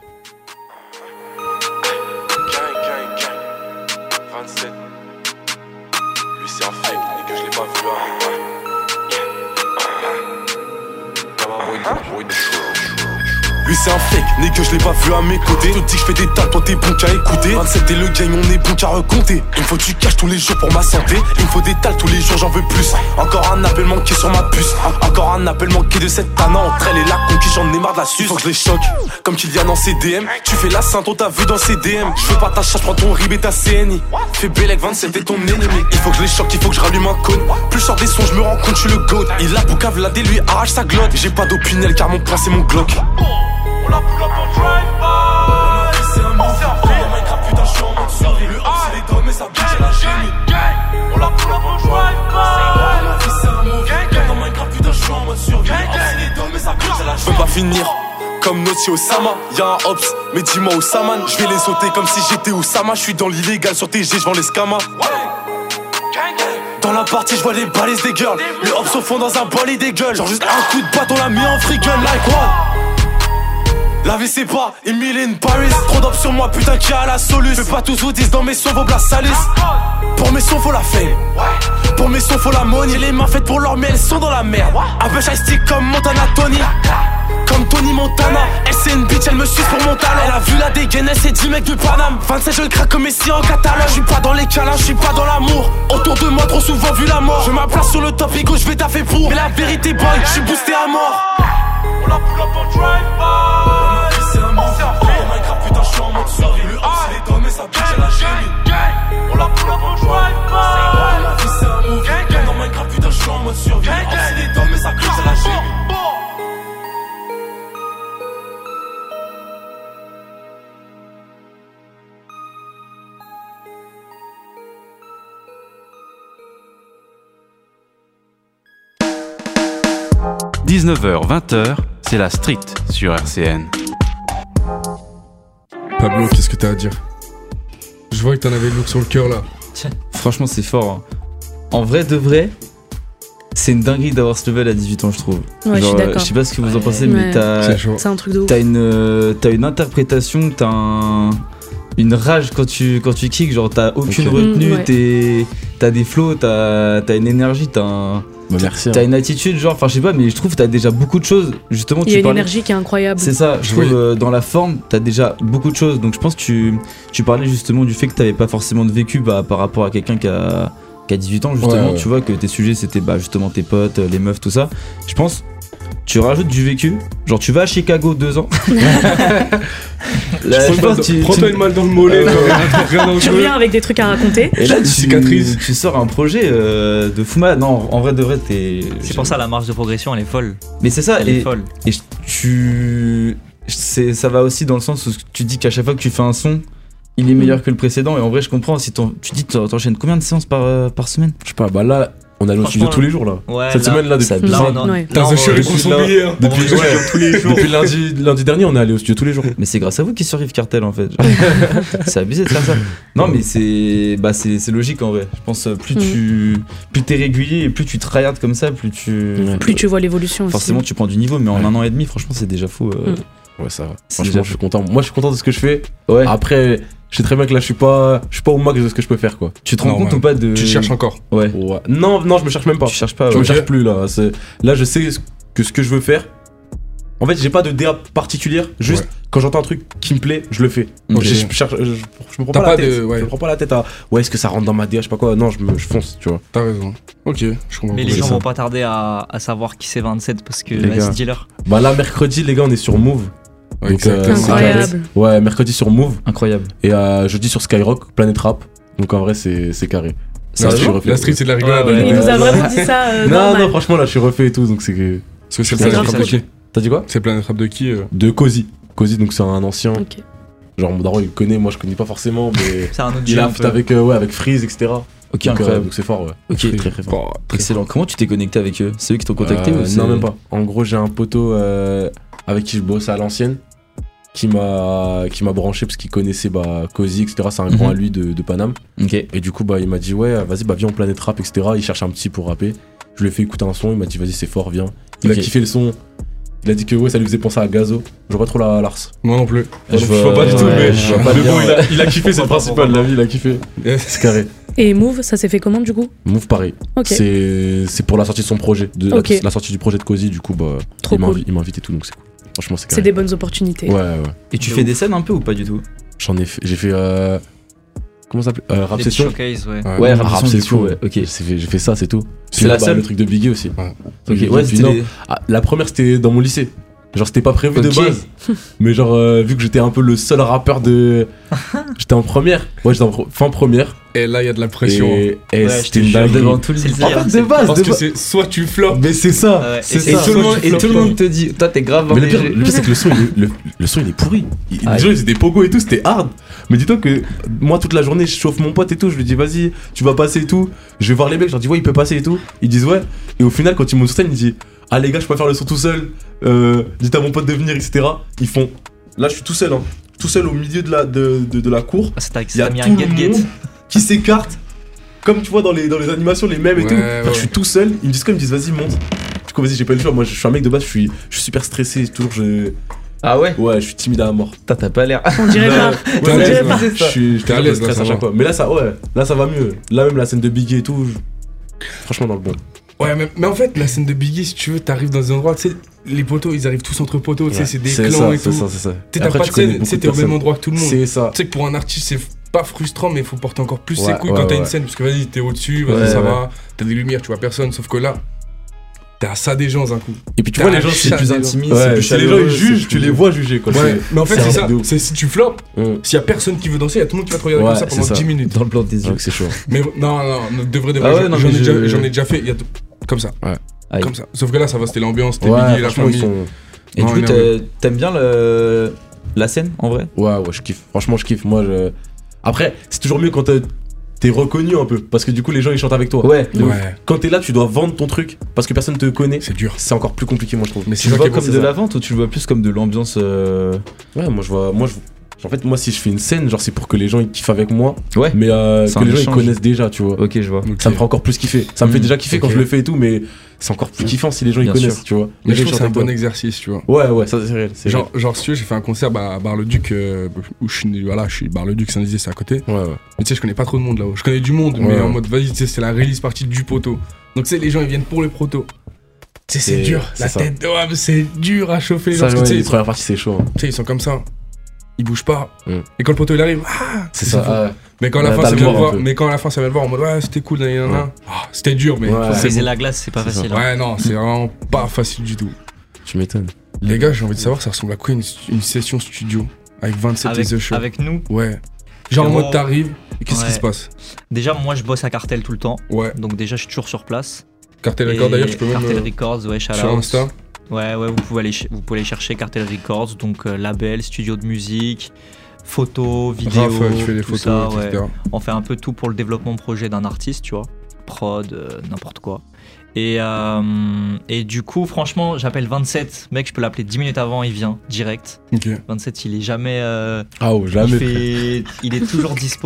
Speaker 19: Lui, c'est un fake, et que je l'ai pas vu Lui c'est un fake, nigga je l'ai pas vu à mes côtés. Je te dis que je fais des tas, toi t'es bon qu'à écouter. 27 et le gang, on est bon qu'à recompter. Il me faut du cash tous les jours pour ma santé. Il me faut des tals tous les jours, j'en veux plus. Encore un appel manqué sur ma puce. Encore un appel manqué de cette tana entre elle et la conquise, j'en ai marre de la suce. Faut que je les choque, comme Kylian en CDM. Tu fais la sainte, on t'a vu dans CDM. Je veux pas ta chasse, prends ton rib et ta CNI. Fais Bélec 27 et ton ennemi. Il faut que je les choque, il faut que je rallume un cône. Plus je sors des sons, je me rends compte, je suis le goat. Il a boucave la lui arrache sa glotte. J'ai pas d'opinel car mon plan c'est mon Glock. On la pull up en drive-by. C'est un move, c'est un frère. On Minecraft, putain, je suis en mode survie. Le hop, c'est les doigts, mais ça bitch, elle a génie. On la pull up en drive-by. C'est un move, dans Minecraft, putain, je suis en mode survie. Le hop, c'est les doigts, mais ça bitch, elle a génie. Je peux pas finir comme Naughty Osama. Y'a un Ops, mais dis-moi Osaman. Je vais les sauter comme si j'étais Osama. Je suis dans l'illégal sur TG, je vends les scamas. Dans la partie, je vois les balises des girls. Les Ops au fond dans un bolide des gueules. Genre juste un coup de bâton, l'a mis en free gun, like what? La vie c'est pas Emily in Paris. Trop d'options sur moi, putain qui a la soluce. Fais pas tous vous disent dans mes sons vos places salissent. Pour mes sons faut la fame, pour mes sons faut la money. Les mains faites pour l'or mais elles sont dans la merde. Un peu high stick comme Montana Tony. Comme Tony Montana. Elle c'est une bitch, elle me suce pour mon talent. Elle a vu la dégaine, elle c'est 10 mecs de Paname. 27 je le craque comme Messi en catalogue. Je suis pas dans les câlins, je suis pas dans l'amour. Autour de moi trop souvent vu la mort. Je ma place sur le top ego, je vais taffer pour. Mais la vérité boy, je suis boosté à mort. On la pull up en drive-by. C'est un move, c'est un frère. Dans Minecraft, putain, je suis en mode survie. Le hop, c'est les doigts, mais ça bitch, elle a génie. On la pull up en drive-by. C'est un move, dans Minecraft, putain, je suis en mode survie. Le hop, c'est les doigts, mais ça bitch, elle a génie.
Speaker 7: 19h-20h, c'est la street sur RCN.
Speaker 8: Pablo, qu'est-ce que t'as à dire? Je vois que t'en avais lourd sur le cœur là.
Speaker 10: Franchement, c'est fort. Hein. En vrai de vrai, c'est une dinguerie d'avoir ce level à 18 ans, je trouve.
Speaker 9: Ouais, je suis d'accord.
Speaker 10: Je sais pas ce que vous en pensez, mais
Speaker 9: c'est un truc de ouf.
Speaker 10: T'as une interprétation, t'as une rage quand tu kicks, genre t'as aucune retenue, t'as des flows, t'as une énergie,
Speaker 11: merci.
Speaker 10: T'as une attitude, genre, enfin je sais pas, mais je trouve que t'as déjà beaucoup de choses. Justement,
Speaker 9: il y a une énergie qui est incroyable.
Speaker 10: C'est ça, je trouve dans la forme, t'as déjà beaucoup de choses. Donc je pense que tu parlais justement du fait que t'avais pas forcément de vécu par rapport à quelqu'un qui a 18 ans, justement, tu vois, que tes sujets c'était justement tes potes, les meufs, tout ça. Je pense. Tu rajoutes du vécu, genre tu vas à Chicago 2 ans.
Speaker 8: Prends-toi une malle dans le mollet,
Speaker 9: tu reviens avec des trucs à raconter.
Speaker 10: Et là, tu sors un projet de fou malade. Non, en vrai de vrai,
Speaker 12: c'est pour ça la marge de progression, elle est folle.
Speaker 10: Mais c'est ça,
Speaker 12: elle est folle.
Speaker 10: Et ça va aussi dans le sens où tu dis qu'à chaque fois que tu fais un son, il est meilleur que le précédent. Et en vrai, je comprends. Si tu dis que t'enchaînes combien de séances par semaine?
Speaker 11: Je sais pas, bah là. On a le studio tous les jours là.
Speaker 12: Ouais,
Speaker 11: cette semaine là, depuis lundi dernier, on est allé au studio tous les jours.
Speaker 10: Mais c'est grâce à vous qui survivent Cartel en fait. C'est abusé de faire ça. Non mais c'est logique en vrai. Je pense plus t'es régulier et plus tu tryhard comme ça, plus tu
Speaker 9: vois l'évolution.
Speaker 10: Forcément tu prends du niveau, mais en 1 an et demi, franchement c'est déjà fou.
Speaker 11: Ouais, ça va. Franchement, je suis content. Moi, je suis content de ce que je fais. Ouais. Après, je sais très bien que là, je suis pas au max de ce que je peux faire, quoi.
Speaker 10: Tu te rends compte ou pas de.
Speaker 8: Tu cherches encore?
Speaker 10: Ouais.
Speaker 11: Non, je me cherche même pas.
Speaker 10: Tu cherches pas.
Speaker 11: Je me cherche plus là. Là, je sais que ce que je veux faire. En fait, j'ai pas de DA particulière. Juste quand j'entends un truc qui me plaît, je le fais. Donc, je me prends pas la tête. Je me prends pas la tête à est-ce que ça rentre dans ma DA, je sais pas quoi. Non, je fonce, tu vois.
Speaker 8: T'as raison. Ok, je comprends.
Speaker 12: Mais les gens vont pas tarder à savoir qui c'est 27 parce que vas-y, dis-leur.
Speaker 11: Bah là, mercredi, les gars, on est sur Move. Donc,
Speaker 9: incroyable.
Speaker 11: Ouais, mercredi sur Move.
Speaker 10: Incroyable.
Speaker 11: Et jeudi sur Skyrock, Planet Rap. Donc en vrai, c'est carré.
Speaker 8: La street, c'est de la rigolade.
Speaker 9: Il nous a vraiment dit ça.
Speaker 11: Non, franchement, là, je suis refait et tout. Donc c'est que.
Speaker 8: C'est Planet Rap de qui?
Speaker 11: T'as dit quoi?
Speaker 8: C'est Planet Rap de qui?
Speaker 11: De Cozy. Cozy, donc c'est un ancien. Genre, mon daron, il connaît, moi je connais pas forcément, mais.
Speaker 12: C'est un autre
Speaker 11: il a fait avec Freeze, etc.
Speaker 10: Ok, incroyable.
Speaker 11: Donc c'est fort, ouais.
Speaker 10: Ok, très fort. Excellent. Comment tu t'es connecté avec eux? C'est eux qui t'ont contacté ou
Speaker 11: Non, même pas. En gros, j'ai un poteau avec qui je bosse à l'ancienne qui m'a branché parce qu'il connaissait Cozy, etc. C'est un grand à lui de Paname.
Speaker 10: Ok.
Speaker 11: Et du coup, il m'a dit, ouais, vas-y, viens en Planet Rap, etc. Il cherche un petit pour rapper. Je lui ai fait écouter un son, il m'a dit, vas-y, c'est fort, viens. Il a kiffé le son. Il a dit que ça lui faisait penser à Gazo. Je vois pas trop la Lars.
Speaker 8: Moi non plus.
Speaker 11: Je vois pas du tout, mais bon, il a kiffé, c'est le principal de la vie, il a kiffé. C'est carré.
Speaker 9: Et Move, ça s'est fait comment du coup?
Speaker 11: Move pareil.
Speaker 9: Okay.
Speaker 11: C'est pour la sortie de son projet, la sortie du projet de Cozy, du coup il m'invite et tout, donc c'est cool. Franchement, c'est carré.
Speaker 9: C'est des bonnes opportunités.
Speaker 11: Ouais.
Speaker 10: Et tu fais des scènes un peu ou pas du tout?
Speaker 11: J'ai fait comment ça s'appelle? Rap Session.
Speaker 10: Ouais, Rap Session, ouais. Ok.
Speaker 11: J'ai fait ça, c'est tout.
Speaker 10: C'est la seule.
Speaker 11: Le truc de Biggie aussi.
Speaker 10: Ok, ouais, c'était.
Speaker 11: La première, c'était dans mon lycée. Genre, c'était pas prévu de base. Mais genre, vu que j'étais un peu le seul rappeur de. J'étais en première. Ouais, j'étais en fin première.
Speaker 8: Et là, il y a de la pression.
Speaker 11: Et c'était une dinguerie
Speaker 10: devant tout le lycée.
Speaker 11: En fait, de base.
Speaker 8: Parce que c'est soit tu flops.
Speaker 11: Mais c'est ça.
Speaker 10: Et tout le monde te dit, toi, t'es grave.
Speaker 11: Mais le pire, c'est que le son, il est pourri. Les gens, ils étaient pogo et tout, c'était hard. Mais dis-toi que moi, toute la journée, je chauffe mon pote et tout. Je lui dis, vas-y, tu vas passer et tout. Je vais voir les mecs, je leur dis, ouais, il peut passer et tout. Ils disent, ouais. Et au final, quand ils montent sur scène, ils disent, ah les gars, je peux faire le son tout seul. Dites à mon pote de venir, etc. Ils font. Là, je suis tout seul, hein. Tout seul au milieu de la cour.
Speaker 12: Il y a tout le monde
Speaker 11: qui s'écarte. Comme tu vois dans les animations, les mêmes et tout. Je suis tout seul. Ils me disent quoi? Ils me disent, vas-y, monte. Du coup, vas-y, j'ai pas le choix. Moi, je suis un mec de base, je suis super stressé. Toujours,
Speaker 10: Ah ouais?
Speaker 11: Ouais, je suis timide à la mort.
Speaker 10: T'as pas l'air.
Speaker 9: On dirait pas.
Speaker 11: J'étais à l'aise à chaque fois. Mais là, ça va mieux. Là, même la scène de Biggie et tout. Franchement, dans le bon.
Speaker 8: Ouais, mais en fait, la scène de Biggie, si tu veux, t'arrives dans un endroit, tu sais, les poteaux, ils arrivent tous entre poteaux, tu sais, c'est des clans et tout.
Speaker 11: C'est ça.
Speaker 8: T'as pas de scène, tu sais, t'es au même endroit que tout le monde.
Speaker 11: C'est ça.
Speaker 8: Tu sais que pour un artiste, c'est pas frustrant, mais il faut porter encore plus ses couilles quand t'as une scène, parce que vas-y, t'es au-dessus, vas-y, ça va, t'as des lumières, tu vois personne, sauf que là, t'es à ça des gens d'un coup.
Speaker 11: Et puis tu vois, les gens, c'est plus intimiste, c'est plus chaleureux. Les gens, ils jugent, tu les vois juger, quoi.
Speaker 8: Ouais, mais en fait, c'est ça, c'est si tu flops, s'il y a personne qui veut danser, il y a tout le monde qui va te regarder comme ça pendant 10 minutes.
Speaker 10: Dans le blanc des yeux.
Speaker 11: C'est chaud.
Speaker 8: Mais non, de vrai, j'en ai déjà fait, comme ça. Comme ça. Sauf que là, ça va, c'était l'ambiance, c'était Biggie, la famille.
Speaker 10: Et du coup, t'aimes bien la scène en vrai?
Speaker 11: Ouais, je kiffe. Franchement, je kiffe. Moi, après, c'est toujours mieux quand t'es reconnu un peu. Parce que du coup, les gens ils chantent avec toi.
Speaker 10: Ouais.
Speaker 11: Quand t'es là, tu dois vendre ton truc. Parce que personne te connaît.
Speaker 8: C'est dur.
Speaker 11: C'est encore plus compliqué, moi, je trouve.
Speaker 10: Mais tu le vois comme de la vente ou tu le vois plus comme de l'ambiance
Speaker 11: Ouais, moi, je vois. En fait, moi, si je fais une scène, genre, c'est pour que les gens ils kiffent avec moi.
Speaker 10: Ouais.
Speaker 11: Mais
Speaker 10: C'est
Speaker 11: que
Speaker 10: un
Speaker 11: les gens ils
Speaker 10: échange.
Speaker 11: connaissent déjà, tu vois.
Speaker 10: Ok, je vois.
Speaker 11: Ça me fera encore plus kiffer. Ça me fait déjà kiffer quand
Speaker 8: Ok.
Speaker 11: je le fais et tout, mais c'est encore plus kiffant si les gens ils
Speaker 10: Bien
Speaker 11: connaissent,
Speaker 10: sûr.
Speaker 11: tu vois.
Speaker 8: Mais
Speaker 11: Les
Speaker 8: je
Speaker 11: gens
Speaker 8: trouve que c'est un
Speaker 11: chantent
Speaker 8: bon
Speaker 11: avec toi.
Speaker 8: exercice, tu vois.
Speaker 11: Ouais, ça c'est réel. C'est
Speaker 8: Genre, si tu veux, j'ai fait un concert à Bar-le-Duc, où je suis Bar-le-Duc, Saint-Dizier, c'est à côté.
Speaker 11: Ouais.
Speaker 8: Mais tu sais, je connais pas trop de monde là-haut. Je connais du monde, mais en mode, vas-y, tu sais, c'est la release partie du poteau. Donc, tu sais, les gens, ils viennent pour le poteau. Tu sais, c'est dur. La tête, ouais, mais c'est dur à chauffer.
Speaker 11: Ça,
Speaker 8: Genre,
Speaker 11: les premières parties, c'est chaud.
Speaker 8: Tu sais, ils sont comme ça. Ils bougent pas. Et quand le poteau il arrive,
Speaker 11: c'est ça.
Speaker 8: Mais quand à la fin ça vient le voir, ça vient le voir en mode ouais, c'était cool, c'était dur, mais
Speaker 12: briser la glace, c'est pas facile.
Speaker 8: Ouais, non, c'est vraiment pas facile du tout.
Speaker 11: Tu m'étonnes.
Speaker 8: Les gars, j'ai envie de savoir, ça ressemble à quoi une session studio avec 27 et The Show?
Speaker 12: Avec nous?
Speaker 8: Ouais. Genre en mode t'arrives, et qu'est-ce qui se passe?
Speaker 12: Déjà, moi je bosse à Cartel tout le temps.
Speaker 8: Ouais.
Speaker 12: Donc déjà, je suis toujours sur place.
Speaker 8: Cartel Records, d'ailleurs, je peux même.
Speaker 12: Cartel Records, ouais, shout
Speaker 8: sur
Speaker 12: out.
Speaker 8: Insta.
Speaker 12: Ouais, vous pouvez aller chercher Cartel Records, donc label, studio de musique, photos, vidéos,
Speaker 8: Raph, tu fais les
Speaker 12: tout
Speaker 8: photos,
Speaker 12: ça,
Speaker 8: etc.
Speaker 12: On fait un peu tout pour le développement de projet d'un artiste, tu vois. Prod, n'importe quoi. Et du coup, franchement, j'appelle 27. Mec, je peux l'appeler 10 minutes avant, il vient direct. 27, il est jamais.
Speaker 11: Jamais.
Speaker 12: Il est toujours dispo.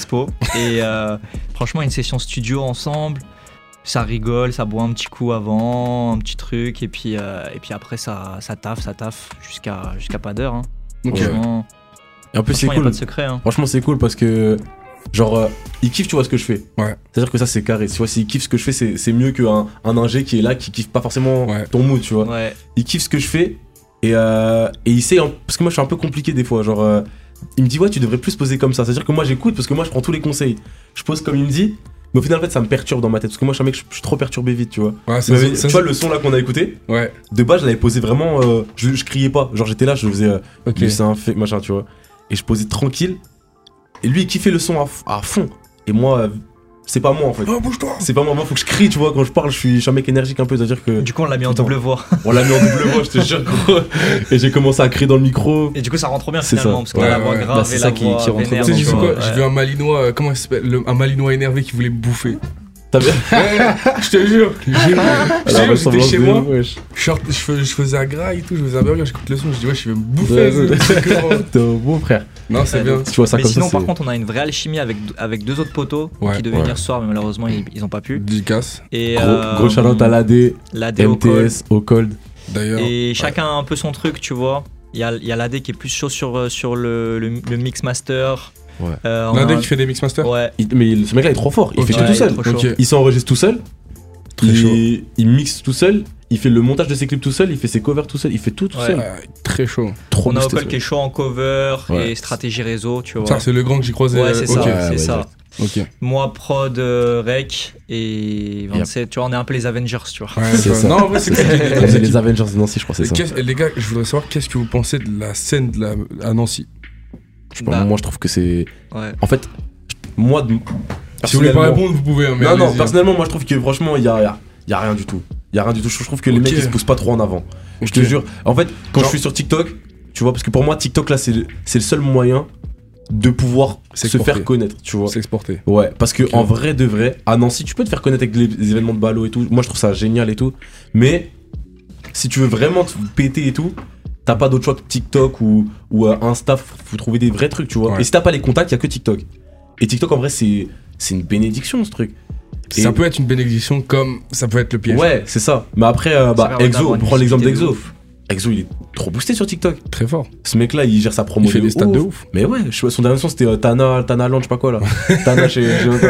Speaker 12: Et franchement, une session studio ensemble. Ça rigole, ça boit un petit coup avant, un petit truc, et puis après ça taffe jusqu'à pas d'heure. Hein.
Speaker 11: Ok.
Speaker 12: Franchement,
Speaker 11: Et en plus, c'est
Speaker 12: y a
Speaker 11: cool.
Speaker 12: pas de secret. Hein.
Speaker 11: Franchement, c'est cool parce que, genre, ils kiffent, tu vois, ce que je fais.
Speaker 8: Ouais.
Speaker 11: C'est-à-dire que ça, c'est carré. Tu vois, s'ils kiffent ce que je fais, c'est mieux qu'un ingé qui est là, qui kiffe pas forcément ton mood, tu vois.
Speaker 12: Ouais.
Speaker 11: Ils kiffent ce que je fais et il sait, parce que moi, je suis un peu compliqué des fois. Genre, il me dit, ouais, tu devrais plus poser comme ça. C'est-à-dire que moi, j'écoute parce que moi, je prends tous les conseils. Je pose comme il me dit. Mais au final, en fait, ça me perturbe dans ma tête. Parce que moi, je suis un mec, je suis trop perturbé vite, tu vois.
Speaker 8: Ouais,
Speaker 11: tu vois, le son là qu'on a écouté, de base, je l'avais posé vraiment. Je criais pas. Genre, j'étais là, je faisais. Mais c'est un fait, machin, tu vois. Et je posais tranquille. Et lui, il kiffait le son à fond. Et moi, c'est pas moi en fait.
Speaker 8: Oh, bouge-toi!
Speaker 11: C'est pas moi, faut que je crie, tu vois. Quand je parle, je suis un mec énergique un peu. C'est-à-dire que.
Speaker 12: Du coup, on l'a mis en double voix.
Speaker 11: On l'a mis en double voix, je te jure, gros. Et j'ai commencé à crier dans le micro.
Speaker 12: Et du coup, ça rend trop bien
Speaker 11: C'est
Speaker 12: finalement,
Speaker 11: ça.
Speaker 12: parce qu'on a la voix grave et la voix vénère.
Speaker 8: Tu sais, j'ai vu quoi?
Speaker 12: Ouais.
Speaker 8: J'ai vu un Malinois, comment il s'appelle? Un Malinois énervé qui voulait me bouffer.
Speaker 11: T'as bien?
Speaker 8: Je te jure, j'étais chez moi, je faisais un gras et tout, je faisais un burger, j'écoute le son, je dis ouais, je vais me bouffer.
Speaker 11: T'es un bon frère.
Speaker 8: Non, c'est bien.
Speaker 11: Tu vois ça
Speaker 12: mais
Speaker 11: comme
Speaker 12: sinon,
Speaker 11: ça,
Speaker 12: par
Speaker 11: c'est-
Speaker 12: contre, on a une vraie alchimie avec deux autres potos qui devaient venir ce soir, mais malheureusement, ils ont pas pu.
Speaker 8: Dédicace.
Speaker 12: Et
Speaker 11: Gros shout-out à l'AD,
Speaker 12: au Cold.
Speaker 11: MTS, au Cold.
Speaker 8: D'ailleurs.
Speaker 12: Et chacun a un peu son truc, tu vois. Il y a l'AD qui est plus chaud sur le mix master.
Speaker 11: Ouais.
Speaker 8: L'AD qui fait des mixmasters?
Speaker 12: Ouais.
Speaker 11: Mais ce mec là il est trop fort, il fait tout
Speaker 12: il est
Speaker 11: seul.
Speaker 12: trop chaud.
Speaker 11: Il s'enregistre tout seul.
Speaker 8: Très chaud.
Speaker 11: Il mixe tout seul. Il fait le montage de ses clips tout seul. Il fait ses covers tout seul. Il fait tout seul.
Speaker 8: Très chaud.
Speaker 11: Trop
Speaker 12: On a
Speaker 11: boosté,
Speaker 12: Ocol qui est chaud en cover
Speaker 11: Ouais.
Speaker 12: et stratégie réseau, tu vois.
Speaker 8: Ça, c'est le grand que j'ai croisé.
Speaker 12: Ouais, c'est ça,
Speaker 8: ok.
Speaker 12: c'est ça.
Speaker 8: Ok.
Speaker 12: Moi, prod, rec et 27, tu vois, on est un peu les Avengers, tu vois.
Speaker 8: Ouais,
Speaker 11: C'est ça.
Speaker 8: Non, en vrai, c'est
Speaker 11: C'est
Speaker 8: cool.
Speaker 11: ça. C'est les Avengers de Nancy, je crois, c'est ça.
Speaker 8: Les gars, je voudrais savoir qu'est-ce que vous pensez de la scène à Nancy.
Speaker 11: Je sais pas, moi je trouve que c'est.
Speaker 12: Ouais.
Speaker 11: En fait, moi.
Speaker 8: Si vous voulez pas
Speaker 11: personnellement-
Speaker 8: répondre, vous pouvez. Hein, mais
Speaker 11: Non, non,
Speaker 8: allez-y.
Speaker 11: personnellement, moi je trouve que franchement, il y a rien du tout. Il y a rien du tout. Je trouve que les
Speaker 8: Ok.
Speaker 11: mecs ils se poussent pas trop en avant. Je te
Speaker 8: Ok.
Speaker 11: jure. En fait, quand
Speaker 8: Genre-
Speaker 11: je suis sur TikTok, tu vois, parce que pour moi, TikTok là, c'est le seul moyen de pouvoir se
Speaker 8: S'exporter.
Speaker 11: faire connaître, tu vois.
Speaker 8: S'exporter.
Speaker 11: Ouais, parce que
Speaker 8: Ok.
Speaker 11: en vrai de vrai, à Nancy, tu peux te faire connaître avec les événements de ballot et tout. Moi, je trouve ça génial et tout. Mais si tu veux vraiment te péter et tout, t'as pas d'autre choix que TikTok ou Insta. Faut trouver des vrais trucs, tu vois.
Speaker 8: Ouais.
Speaker 11: Et si t'as pas les contacts, y a que TikTok. Et TikTok, en vrai, c'est une bénédiction, ce truc.
Speaker 8: Ça peut être une bénédiction comme ça peut être le piège.
Speaker 11: Ouais, c'est ça. Mais après,
Speaker 12: permet
Speaker 11: Exo,
Speaker 12: d'avoir
Speaker 11: on
Speaker 12: une
Speaker 11: prend l'exemple
Speaker 12: visibilité de
Speaker 11: d'Exo. Exo, il est trop boosté sur TikTok.
Speaker 8: Très fort.
Speaker 11: Ce mec-là, il gère sa promo.
Speaker 8: Il fait des stats de ouf.
Speaker 11: Mais ouais, son dernier son, c'était Tana Land, je sais pas quoi là. Tana chez.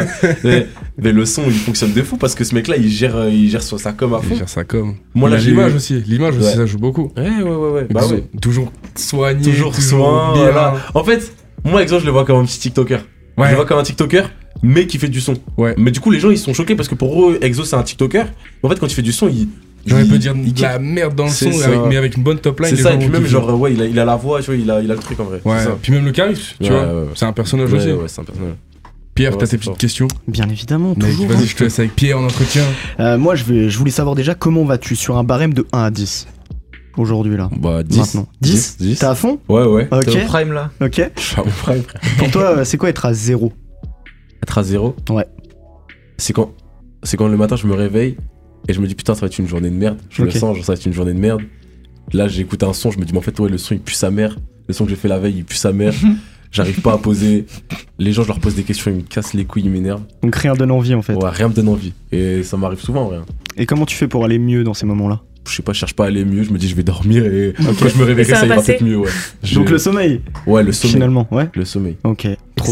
Speaker 11: mais le son, il fonctionne de fou parce que ce mec-là, il gère sa com à fond.
Speaker 8: Il gère sa com.
Speaker 11: Moi, là, j'ai
Speaker 8: l'image
Speaker 11: eu-
Speaker 8: aussi. L'image aussi,
Speaker 11: Ouais.
Speaker 8: ça joue beaucoup.
Speaker 11: Ouais. Bah ouais.
Speaker 8: Toujours soigné.
Speaker 11: Toujours soin.
Speaker 8: bien.
Speaker 11: Voilà. En fait, moi, Exo, je le vois comme un petit TikToker.
Speaker 8: Ouais.
Speaker 11: Je le vois comme un TikToker, mais qui fait du son.
Speaker 8: Ouais.
Speaker 11: Mais du coup, les gens, ils sont choqués parce que pour eux, Exo, c'est un TikToker. Mais en fait, quand il fait du son,
Speaker 8: Genre, il peut dire de la merde dans le
Speaker 11: C'est
Speaker 8: son,
Speaker 11: ça.
Speaker 8: mais avec une bonne top line.
Speaker 11: C'est
Speaker 8: les
Speaker 11: ça,
Speaker 8: gens
Speaker 11: et puis
Speaker 8: vont
Speaker 11: même,
Speaker 8: kiffer.
Speaker 11: genre, ouais, il a la voix, tu vois, il a le truc en vrai.
Speaker 8: Ouais,
Speaker 11: C'est ça.
Speaker 8: puis même le charisme, tu
Speaker 11: Ouais,
Speaker 8: vois.
Speaker 11: ouais.
Speaker 8: C'est un personnage
Speaker 11: Ouais,
Speaker 8: aussi.
Speaker 11: ouais, c'est un personnage.
Speaker 8: Pierre,
Speaker 11: Ouais,
Speaker 8: t'as
Speaker 11: c'est
Speaker 8: tes petites
Speaker 11: fort.
Speaker 8: questions?
Speaker 14: Bien évidemment,
Speaker 8: Mec,
Speaker 14: toujours.
Speaker 8: vas-y, je te laisse avec Pierre en entretien.
Speaker 14: Moi, je voulais savoir déjà comment vas-tu sur un barème de 1 à 10 aujourd'hui là.
Speaker 11: Bah, 10.
Speaker 14: Maintenant. 10 T'es à fond?
Speaker 11: Ouais, ouais.
Speaker 14: Ok.
Speaker 10: T'es au prime là.
Speaker 14: Ok.
Speaker 11: Je suis à mon prime, frère.
Speaker 14: Pour toi, c'est quoi être à 0?
Speaker 11: Être à 0,
Speaker 14: Ouais.
Speaker 11: c'est quand le matin, je me réveille et je me dis, putain, ça va être une journée de merde. Je
Speaker 14: Ok.
Speaker 11: le sens, genre, ça va être une journée de merde. Là, j'écoute un son, je me dis, mais en fait, ouais, le son, il pue sa mère. Le son que j'ai fait la veille, il pue sa mère. J'arrive pas à poser. Les gens, je leur pose des questions, ils me cassent les couilles, ils m'énervent.
Speaker 14: Donc rien donne envie en fait.
Speaker 11: Ouais, rien me donne envie. Et ça m'arrive souvent, rien.
Speaker 14: Et comment tu fais pour aller mieux dans ces moments-là?
Speaker 11: Je sais pas, je cherche pas à aller mieux, je me dis je vais dormir et quand je me réveillerai, ça ira peut-être mieux, ouais.
Speaker 14: Donc le sommeil?
Speaker 11: Ouais, le sommeil.
Speaker 14: Finalement, ouais.
Speaker 11: Le sommeil.
Speaker 14: Ok, trop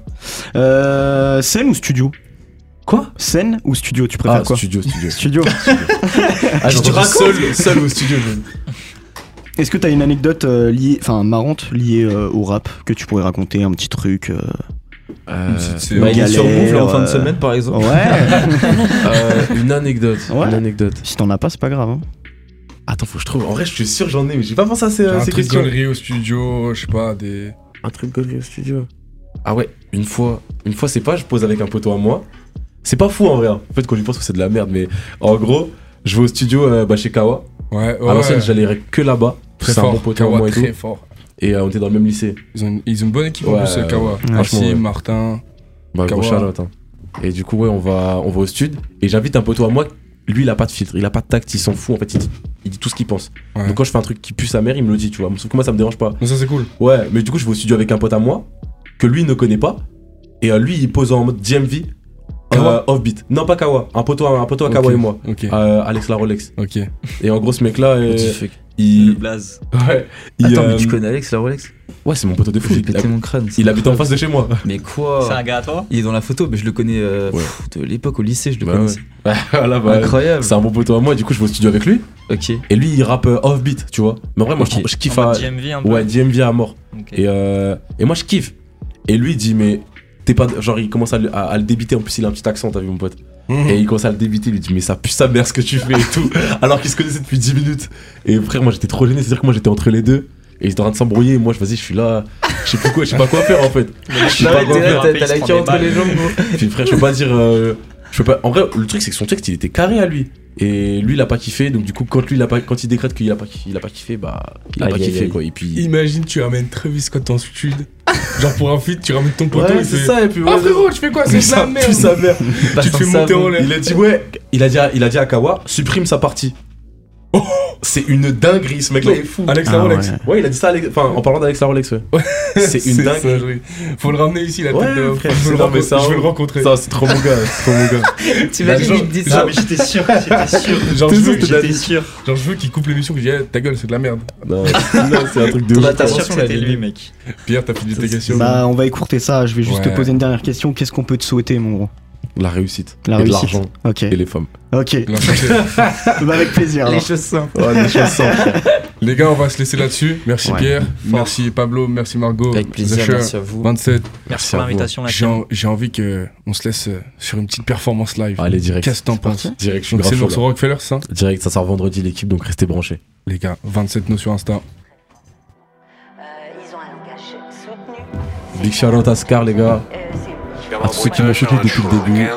Speaker 14: bien. Scène ou studio?
Speaker 11: Quoi?
Speaker 14: Scène ou studio, tu préfères quoi?
Speaker 11: Studio.
Speaker 14: Studio.
Speaker 11: Ah, tu seul au studio.
Speaker 14: Est-ce que t'as une anecdote marrante liée au rap que tu pourrais raconter, un petit truc
Speaker 10: il est sur Move en fin de semaine par exemple.
Speaker 14: Ouais.
Speaker 11: Une anecdote.
Speaker 14: Ouais.
Speaker 11: Une anecdote.
Speaker 14: Si t'en as pas, c'est pas grave. Hein.
Speaker 11: Attends, faut que je trouve. En vrai, je suis sûr j'en ai, mais j'ai pas pensé à ces
Speaker 8: un
Speaker 11: questions.
Speaker 8: truc gaulerie au studio, je sais pas, des.
Speaker 11: Un truc gaulerie au studio. Ah ouais, une fois, c'est pas, je pose avec un poteau à moi. C'est pas fou en vrai. En fait, quand j'y pense, c'est de la merde, mais en gros, je vais au studio chez Kawa.
Speaker 8: Ouais.
Speaker 11: À l'ancienne, j'allais que là-bas. C'est un bon poteau à moi et tout.
Speaker 8: Très fort.
Speaker 11: Et on était dans le même lycée.
Speaker 8: Ils ont une bonne équipe en plus, Kawa. Maxime, Martin.
Speaker 11: Bah, gros Charlotte. Hein. Et du coup, ouais, on va au stud. Et j'invite un poteau à moi. Lui, il a pas de filtre, il a pas de tact, il s'en fout. En fait, il dit tout ce qu'il pense. Ouais. Donc, quand je fais un truc qui pue sa mère, il me le dit, tu vois. Sauf que moi, ça me dérange pas.
Speaker 8: Mais ça, c'est cool.
Speaker 11: Ouais, mais du coup, je vais au studio avec un pote à moi que lui ne connaît pas. Et lui, il pose en mode DMV. Offbeat. Non, pas Kawa. Un poteau à Kawa et moi.
Speaker 8: Okay.
Speaker 11: Alex la Rolex.
Speaker 8: Ok.
Speaker 11: Et en gros, ce mec-là.
Speaker 12: Le blaze.
Speaker 11: Ouais.
Speaker 10: Attends, mais tu connais Alex la Rolex?
Speaker 11: Ouais, c'est mon poteau de fou.
Speaker 10: J'ai pété mon crâne.
Speaker 11: Il habite en face de chez moi.
Speaker 10: Mais quoi?
Speaker 12: C'est un gars à toi?
Speaker 10: Il est dans la photo, mais je le connais de l'époque au lycée, je le connais.
Speaker 11: Ouais. Voilà,
Speaker 10: incroyable.
Speaker 11: C'est un bon poteau à moi, du coup, je vais au studio avec lui.
Speaker 10: Ok.
Speaker 11: Et lui, il rappe offbeat, tu vois. Mais en vrai, moi, je kiffe
Speaker 12: à. DMV un peu.
Speaker 11: Ouais, DMV à mort.
Speaker 12: Okay.
Speaker 11: Et moi, je kiffe. Et lui, il dit, mais t'es pas. Genre, il commence à le débiter. En plus, il a un petit accent, t'as vu, mon pote. Et il commence à le débiter, il lui dit mais ça pue sa mère ce que tu fais et tout. Alors qu'ils se connaissaient depuis 10 minutes. Et frère, moi j'étais trop gêné, c'est-à-dire que moi j'étais entre les deux. Et ils étaient en train de s'embrouiller. Et moi je suis là, je sais pas quoi faire en fait. Je sais pas quoi faire.
Speaker 10: T'as la queue entre les jambes, gros.
Speaker 11: Puis frère, je peux pas dire. En vrai, le truc c'est que son texte il était carré à lui. Et lui il a pas kiffé, donc du coup quand il décrète qu'il a pas kiffé, bah il a pas kiffé quoi. Et puis
Speaker 8: imagine tu ramènes Travis Scott en stud. Genre pour un feat, tu ramènes ton poteau.
Speaker 11: Ouais, c'est ça, et puis
Speaker 8: ah frérot, tu fais quoi? C'est ça, merde.
Speaker 11: Sa mère.
Speaker 8: Tu te fais monter en l'air.
Speaker 11: Il a dit ouais, il a dit à Kawa, supprime sa partie. Oh, c'est une dinguerie, ce mec-là est fou.
Speaker 8: Alex la Rolex.
Speaker 11: Ouais, il a dit ça en parlant d'Alex la Rolex, ouais. C'est une dinguerie.
Speaker 8: Faut le ramener ici, la tête de
Speaker 11: frère,
Speaker 8: je veux le rencontrer.
Speaker 11: Ça, c'est trop mon gars,
Speaker 10: Tu imagines, il me dit ça.
Speaker 12: Mais j'étais sûr.
Speaker 8: Genre, je veux qu'il coupe l'émission, que je dis ta gueule, c'est de la merde.
Speaker 11: Non, c'est un truc de ouf.
Speaker 12: T'as sûr que c'était lui, mec.
Speaker 8: Pierre, t'as fini tes questions.
Speaker 14: Bah, on va écourter ça. Je vais juste te poser une dernière question. Qu'est-ce qu'on peut te souhaiter, mon gros?
Speaker 11: La réussite.
Speaker 14: Et de l'argent.
Speaker 11: Ok. Et les femmes.
Speaker 14: Ok. Bah, avec plaisir.
Speaker 10: Les choses simples.
Speaker 11: Ouais, les choses simples.
Speaker 8: Les gars, on va se laisser là-dessus. Merci Pierre, merci Pablo, merci Margot.
Speaker 10: Avec plaisir, merci à vous.
Speaker 8: 27.
Speaker 12: Merci pour l'invitation.
Speaker 8: J'ai envie qu'on se laisse sur une petite performance live.
Speaker 11: Allez, direct.
Speaker 8: Qu'est-ce que t'en penses?
Speaker 11: Direct, je suis
Speaker 8: grave chaud. C'est sur Rockefeller, ça?
Speaker 11: Direct, ça sort vendredi l'équipe, donc restez branchés.
Speaker 8: Les gars, 27 nos sur Insta.
Speaker 16: Ils ont un langage soutenu.
Speaker 11: Big shout out à Scar, les gars. À tous ceux qui m'ont soutenu depuis le début.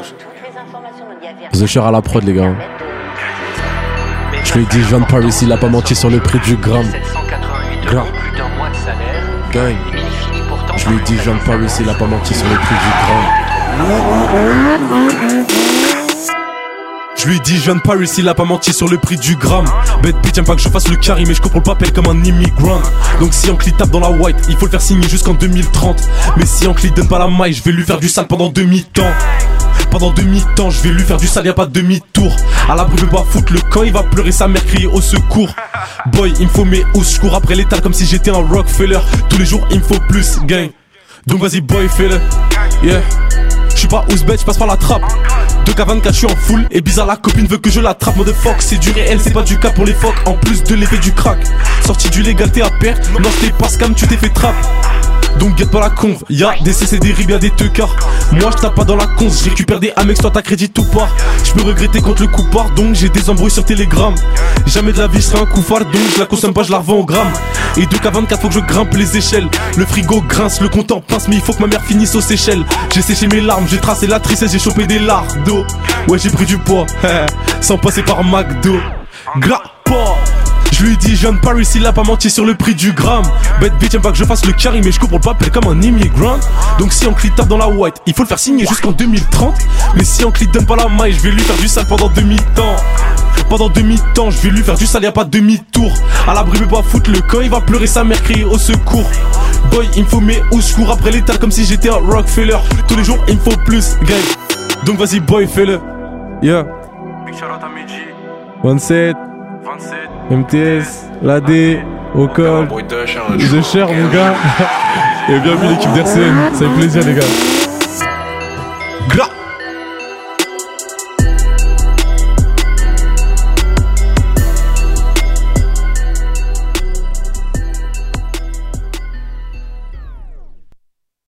Speaker 11: The Cher à la prod, les gars. Je lui ai dit, je viens de Paris, il a pas menti sur le prix du gramme. Gang. Je lui ai dit, je viens de Paris, il a pas menti sur le prix du gramme. Je lui ai dit, je viens de Paris, il a pas menti sur le prix du gramme. Bête bitch, aime pas que je fasse le carry, mais je contrôle pas papel comme un immigrant. Donc si Ankli tape dans la white, il faut le faire signer jusqu'en 2030. Mais si Ankli donne pas la maille, je vais lui faire du sale pendant demi-temps. Pendant demi-temps, je vais lui faire du sale, y'a pas de demi-tour. À l'abri, je vais pas foutre le camp, il va pleurer sa mère, crier au secours. Boy, il me faut mes housses, je cours après l'étal comme si j'étais un Rockefeller. Tous les jours, il me faut plus, gang. Donc vas-y, boy, fais-le. Yeah. J'suis pas ouzbet, j'passe par la trappe. 2K24, j'suis en full. Et bizarre, la copine veut que je l'attrape. Motherfuck, c'est du réel, c'est pas du cas pour les phoques. En plus de l'effet du crack. Sorti du légal, t'es à perte. Non, t'es pas scam, tu t'es fait trap. Donc guette pas la conve, y'a des CC, des ribs, y'a des teucards. Moi je tape pas dans la conce, je récupère des Amex, toi t'as crédit tout part. Je peux regretter quand le coup part, donc j'ai des embrouilles sur Telegram. Jamais de la vie je serai un couffard, donc je la consomme pas, je la revends au gramme. Et 2K24 faut que je grimpe les échelles. Le frigo grince, le compte en pince, mais il faut que ma mère finisse aux Seychelles. J'ai séché mes larmes, j'ai tracé la tristesse, j'ai chopé des lards d'eau. Ouais j'ai pris du poids, sans passer par McDo. Grappa. Je lui ai dit, je viens de Paris, il a pas menti sur le prix du gramme. Bête bitch, aime pas que je fasse le carry, mais je contrôle pas papel comme un immigrant. Donc si Ankli tape dans la white, il faut le faire signer jusqu'en 2030. Mais si Ankli donne pas la maille, je vais lui faire du sale pendant demi-temps. Pendant demi-temps, je vais lui faire du sale, y'a pas demi-tour. À l'abri, mais pas foutre le camp, il va pleurer sa mère, crier au secours. Boy, il me faut mes hauts, je cours après l'état comme si j'étais un Rockefeller. Tous les jours, il me faut plus, gang. Donc vas-y, boy, fais-le. Yeah.
Speaker 19: Big shout out à Meji.
Speaker 11: 27. MTS, l'AD, Ocol, The Cher, mon gars. Et bienvenue l'équipe d'RCN, ça fait plaisir, les gars.